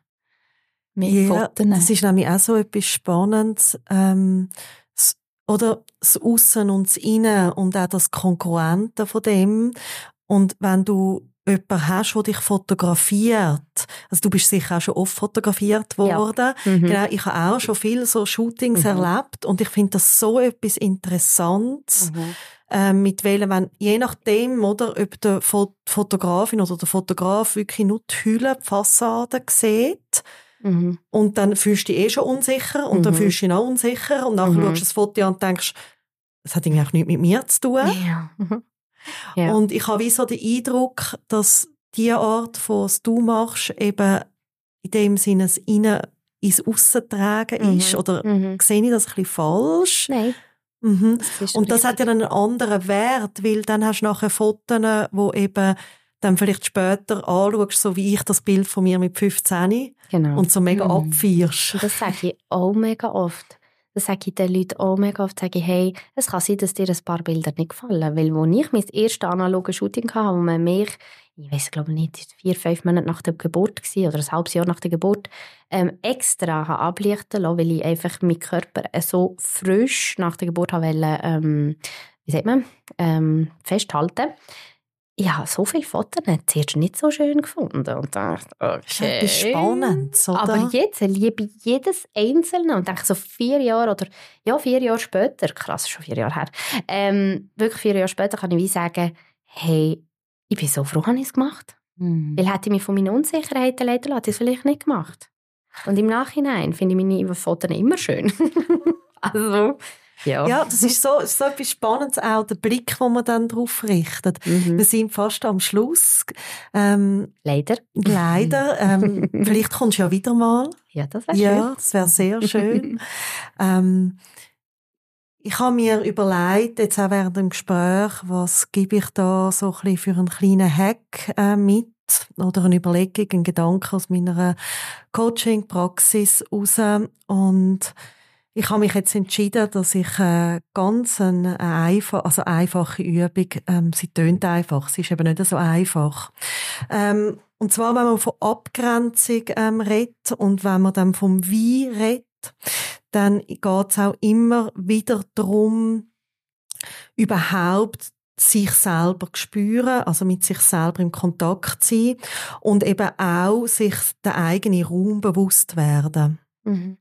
Mehr Ja, Fotos. das ist nämlich auch so etwas Spannendes. Ähm, das, oder das Aussen und das Innen und auch das Konkurrente von dem. Und wenn du jemanden hast, der dich fotografiert, also du bist sicher auch schon oft fotografiert worden. Ja. Mhm. Genau, ich habe auch schon viele so Shootings Mhm. erlebt und ich finde das so etwas Interessantes. Mhm. Ähm, mit welchen, wenn, je nachdem, oder, ob der Fo- Fotografin oder der Fotograf wirklich nur die Hülle, die Fassade sieht. Mhm. Und dann fühlst du dich eh schon unsicher und dann Mhm. fühlst du dich noch unsicher und nachher Mhm. schaust du das Foto an und denkst, das hat irgendwie auch nichts mit mir zu tun. Ja. Mhm. Ja. Und ich habe wie so den Eindruck, dass die Art, was du machst, eben in dem Sinne das Innen ins Aussentragen Mhm. ist. Oder Mhm. sehe ich das ein bisschen falsch? Nein. Mhm. Das ist Und das hat ja richtig. einen anderen Wert, weil dann hast du nachher Fotos, wo eben dann vielleicht später anschaust, so wie ich das Bild von mir mit fünfzehn Genau. und so mega Mhm. abfeierst. Und das sage ich auch mega oft. Das sage ich den Leuten auch mega oft. Sage ich, hey, es kann sein, dass dir ein paar Bilder nicht gefallen. Weil, als ich mein erstes analoge Shooting hatte, wo man mich, ich weiß glaube nicht, vier, fünf Monate nach der Geburt war, oder ein halbes Jahr nach der Geburt, ähm, extra habe ablichten lassen, weil ich einfach meinen Körper so frisch nach der Geburt wollte, ähm, wie sagt man, ähm, festhalten. Ich habe so viele Fotos zuerst nicht so schön gefunden und dachte, Das ist okay. etwas Spannendes, oder? Aber jetzt liebe ich jedes Einzelne und denke so vier Jahre oder ja, vier Jahre später, krass, schon vier Jahre her, ähm, wirklich vier Jahre später kann ich wie sagen, hey, ich bin so froh, habe ich es gemacht. Mhm. Weil hätte ich mich von meinen Unsicherheiten leiten lassen, hätte ich es vielleicht nicht gemacht. Und im Nachhinein finde ich meine Fotos immer schön. Also, ja. Ja, das ist so, so etwas Spannendes auch, der Blick, den man dann drauf richtet. Mhm. Wir sind fast am Schluss. Ähm, Leider. leider. Ähm, vielleicht kommst du ja wieder mal. Ja, das wäre Ja, schön. das wäre sehr schön. ähm, ich habe mir überlegt, jetzt auch während dem Gespräch, was gebe ich da so ein bisschen für einen kleinen Hack äh, mit oder eine Überlegung, einen Gedanken aus meiner Coaching-Praxis raus. Und ich habe mich jetzt entschieden, dass ich äh, ganz eine, eine einfach, also einfache Übung, ähm, sie tönt einfach, sie ist eben nicht so einfach. Ähm, und zwar, wenn man von Abgrenzung ähm, redet und wenn man dann vom Wie redet, dann geht es auch immer wieder darum, überhaupt sich selber spüren, also mit sich selber im Kontakt sein und eben auch sich den eigenen Raum bewusst werden. Mhm.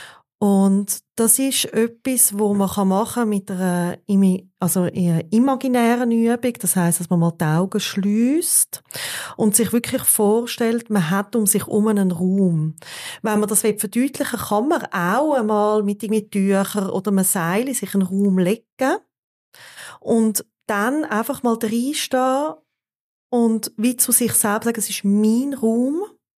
Und das ist etwas, wo man machen kann mit einer, also einer imaginären Übung. Das heisst, dass man mal die Augen schliesst und sich wirklich vorstellt, man hat um sich herum einen Raum. Wenn man das verdeutlichen will, kann man auch einmal mit irgendwie Tüchern oder einem Seil in sich einen Raum legen und dann einfach mal reinstehen und wie zu sich selbst sagen, es ist mein Raum.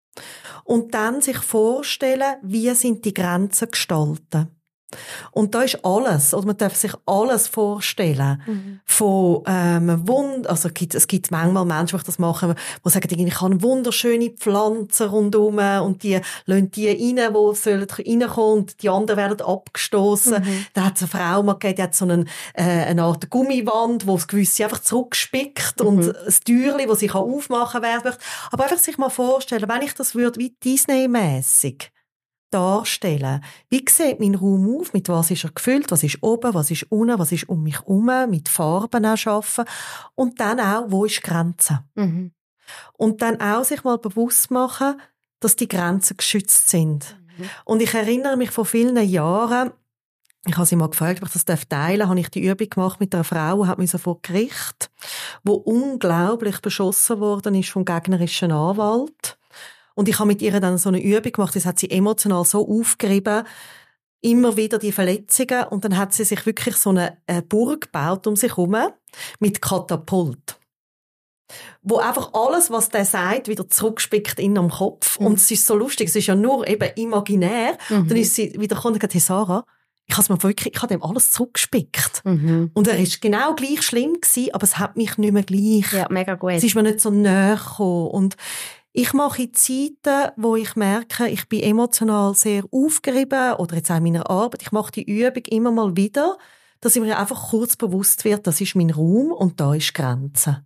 Und dann sich vorstellen, wie sind die Grenzen gestaltet. Und da ist alles, oder man darf sich alles vorstellen. Mhm. Von, ähm, Wund, also gibt, es gibt manchmal Menschen, die das machen, die sagen, ich habe wunderschöne Pflanzen rundherum und die lassen die rein, die sollen reinkommen und die anderen werden abgestoßen. Mhm. Da hat es eine Frau mal gegeben, die hat so einen, äh, eine Art Gummiwand, wo das Gewisse einfach zurückspickt Mhm. und ein Türchen, das sie aufmachen kann, wer möchte. Aber einfach sich mal vorstellen, wenn ich das würde wie Disney-mässig darstellen. Wie sieht mein Raum auf? Mit was ist er gefüllt? Was ist oben? Was ist unten? Was ist um mich herum? Mit Farben auch arbeiten. Und dann auch, wo ist die Grenze? Mhm. Und dann auch sich mal bewusst machen, dass die Grenzen geschützt sind. Mhm. Und ich erinnere mich vor vielen Jahren, ich habe sie mal gefragt, ob ich das teilen darf, habe ich die Übung gemacht mit einer Frau, die hat mich vor Gericht, wo unglaublich beschossen worden ist vom gegnerischen Anwalt. Und ich habe mit ihr dann so eine Übung gemacht, das hat sie emotional so aufgerieben, immer wieder die Verletzungen. Und dann hat sie sich wirklich so eine Burg gebaut um sich herum mit Katapult. wo einfach alles, was der sagt, wieder zurückspickt in am Kopf. Mhm. Und es ist so lustig, es ist ja nur eben imaginär. Mhm. Und dann ist sie wieder gekommen und gesagt, hey Sarah, ich habe mir wirklich, ich habe dem alles zurückgespickt. Mhm. Und er ist genau gleich schlimm gewesen, aber es hat mich nicht mehr gleich. Ja, mega gut. Es ist mir nicht so näher gekommen. Und ich mache Zeiten, wo ich merke, ich bin emotional sehr aufgerieben oder jetzt auch in meiner Arbeit. Ich mache die Übung immer mal wieder, dass ich mir einfach kurz bewusst wird, das ist mein Raum und da ist Grenze.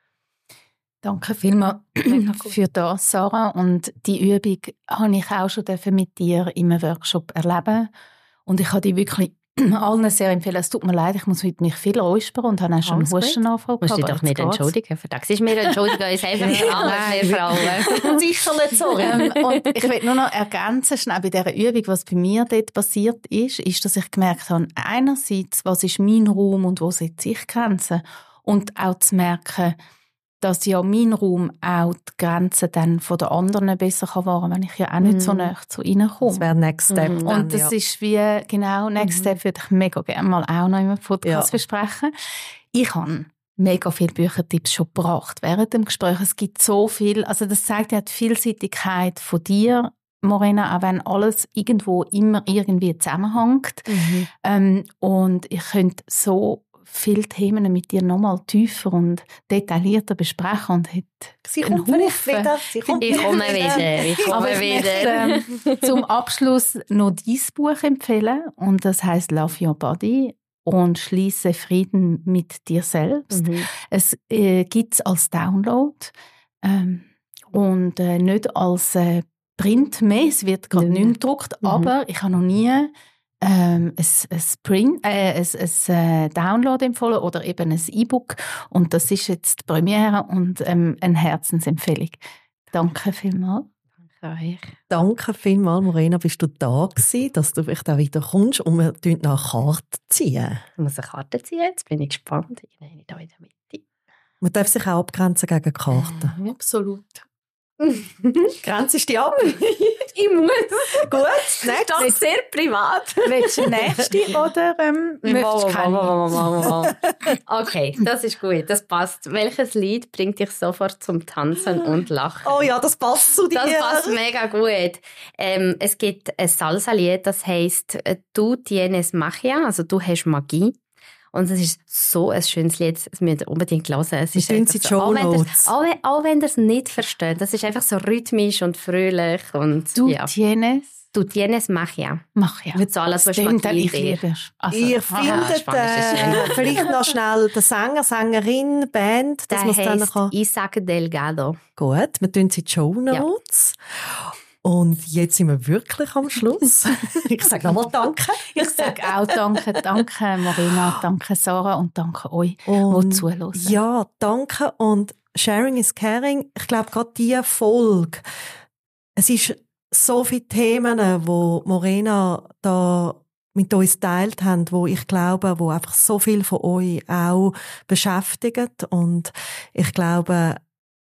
Danke vielmals für das, Sarah. Und die Übung habe ich auch schon mit dir im Workshop erleben. Und ich habe die wirklich allen sehr empfehlen. Es tut mir leid, ich muss heute mich viel räuspern und habe auch schon einen Hustenanfall gehabt. Du musst dich doch nicht geht's. entschuldigen. Für das ist mir entschuldigen, uns einfach nicht anders, wir Frauen. Sicher nicht so. ähm, und ich will nur noch ergänzen, schnell bei dieser Übung, was bei mir dort passiert ist, ist, dass ich gemerkt habe, einerseits, was ist mein Raum und wo setze ich Grenzen? Und auch zu merken, dass ja mein Raum auch die Grenzen dann von den anderen besser kann wahren, wenn ich ja auch nicht mm. so nah zu ihnen komme. Das wäre Next Step. Mm. Und das ja. ist wie, genau, Next mm. Step würde ich mega gerne mal auch noch in einem Podcast ja. besprechen. Ich habe mega viele Büchertipps schon gebracht während dem Gespräch. Es gibt so viel, also das zeigt ja die Vielseitigkeit von dir, Morena, auch wenn alles irgendwo immer irgendwie zusammenhängt. Mm-hmm. Ähm, und ich könnte so viele Themen mit dir nochmal tiefer und detaillierter besprechen und hätte Sie kommt vielleicht wieder. Sie kommt ich komme wieder. Ich komme Aber wieder. Ich möchte, ähm, zum Abschluss noch dein Buch empfehlen und das heisst Love Your Body und schließe Frieden mit dir selbst. Mhm. Es äh, gibt es als Download ähm, und äh, nicht als äh, Print mehr. Es wird gerade mhm. nicht mehr gedruckt, mhm. aber ich habe noch nie Ähm, ein, ein, Print, äh, ein, ein Download empfohlen oder eben ein E-Book. Und das ist jetzt die Premiere und ähm, eine Herzensempfehlung. Danke vielmals. Danke euch. Danke vielmals, Morena, bist du da gewesen, dass du vielleicht auch wieder kommst und wir ziehen nach Karte ziehen. Ich muss eine Karte ziehen, jetzt bin ich gespannt. Ich nehme da in der Mitte. Man darf sich auch abgrenzen gegen Karten. Äh, absolut. Grenzt die ab? Ich muss. Gut, das ist doch sehr privat. Willst du die nächste oder ähm, möchtest du keine? Okay, das ist gut, das passt. Welches Lied bringt dich sofort zum Tanzen und Lachen? Oh ja, das passt zu dir. Das passt mega gut. Ähm, es gibt ein Salsa-Lied, das heisst «Tu tienes magia», also «Du hast Magie». Und es ist so ein schönes Lied, das müsst ihr unbedingt hören. Es ist sind so, auch, wenn auch, wenn, auch wenn ihr es nicht versteht, das ist einfach so rhythmisch und fröhlich. Und, du ja. tienes? Du tienes magia. Magia. Mit so alles, was ich liebe. Also, Ihr findet äh, vielleicht noch schnell den Sänger, Sängerin, Band, dass man es dann kann. Isaac Delgado. Gut, wir tun sie in die Shownotes. Ja. Und jetzt sind wir wirklich am Schluss. Ich sage nochmal Danke. Ich sage auch Danke. Danke, Morena. Danke, Sarah. Und danke euch, die zuhören. Ja, danke. Und Sharing is Caring. Ich glaube, gerade diese Folge, es ist so viele Themen, die Morena da mit uns geteilt haben, wo ich glaube, wo einfach so viel von euch auch beschäftigen. Und ich glaube,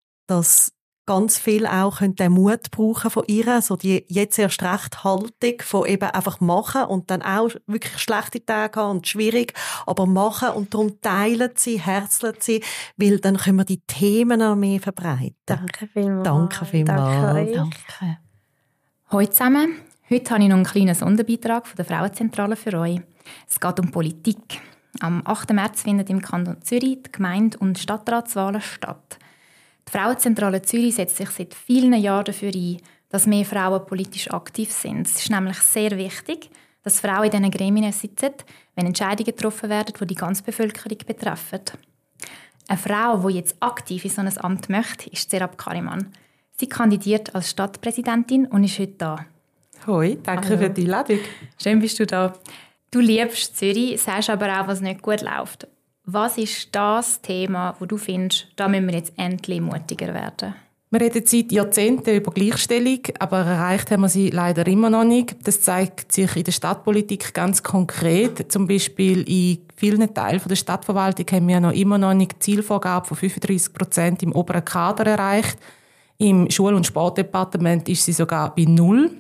dass ganz viel auch den Mut brauchen von ihr, so die jetzt erst recht Haltung von eben einfach machen und dann auch wirklich schlechte Tage haben und schwierig, aber machen und darum teilen sie, herzeln sie, weil dann können wir die Themen noch mehr verbreiten. Danke vielmals. Danke vielmals. Danke. Danke. Hallo zusammen. Heute habe ich noch einen kleinen Sonderbeitrag von der Frauenzentrale für euch. Es geht um Politik. Am achten März finden im Kanton Zürich die Gemeinde- und Stadtratswahlen statt. Die Frauenzentrale Zürich setzt sich seit vielen Jahren dafür ein, dass mehr Frauen politisch aktiv sind. Es ist nämlich sehr wichtig, dass Frauen in diesen Gremien sitzen, wenn Entscheidungen getroffen werden, die die ganze Bevölkerung betreffen. Eine Frau, die jetzt aktiv in so ein Amt möchte, ist Serap Kariman. Sie kandidiert als Stadtpräsidentin und ist heute da. Hoi, danke Hallo. Für die Einladung. Schön bist du da. Du liebst Zürich, sagst aber auch, was nicht gut läuft. Was ist das Thema, wo du findest, da müssen wir jetzt endlich mutiger werden? Wir reden seit Jahrzehnten über Gleichstellung, aber erreicht haben wir sie leider immer noch nicht. Das zeigt sich in der Stadtpolitik ganz konkret. Zum Beispiel in vielen Teilen der Stadtverwaltung haben wir noch immer noch nicht die Zielvorgabe von fünfunddreissig Prozent im oberen Kader erreicht. Im Schul- und Sportdepartement ist sie sogar bei null.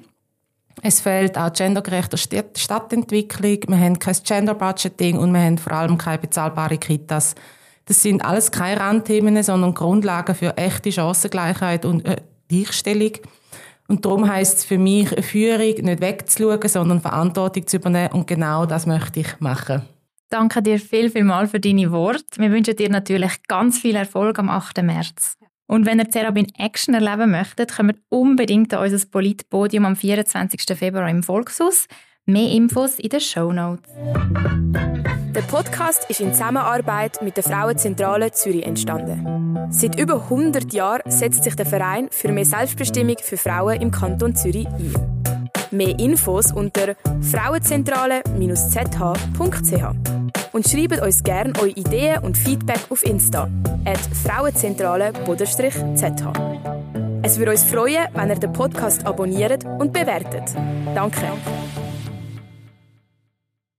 Es fehlt auch gendergerechte Stadtentwicklung, wir haben kein Gender-Budgeting und wir haben vor allem keine bezahlbaren Kitas. Das sind alles keine Randthemen, sondern Grundlagen für echte Chancengleichheit und äh, Gleichstellung. Und darum heisst es für mich, eine Führung nicht wegzuschauen, sondern Verantwortung zu übernehmen. Und genau das möchte ich machen. Danke dir viel, viel mal für deine Worte. Wir wünschen dir natürlich ganz viel Erfolg am achten März. Und wenn ihr Zerab in Action erleben möchtet, kommt unbedingt an unser Politpodium am vierundzwanzigsten Februar im Volkshaus. Mehr Infos in den Shownotes. Der Podcast ist in Zusammenarbeit mit der Frauenzentrale Zürich entstanden. Seit über hundert Jahren setzt sich der Verein für mehr Selbstbestimmung für Frauen im Kanton Zürich ein. Mehr Infos unter frauenzentrale z h punkt c h. Und schreibt uns gerne eure Ideen und Feedback auf Insta at frauenzentrale z h. Es würde uns freuen, wenn ihr den Podcast abonniert und bewertet. Danke.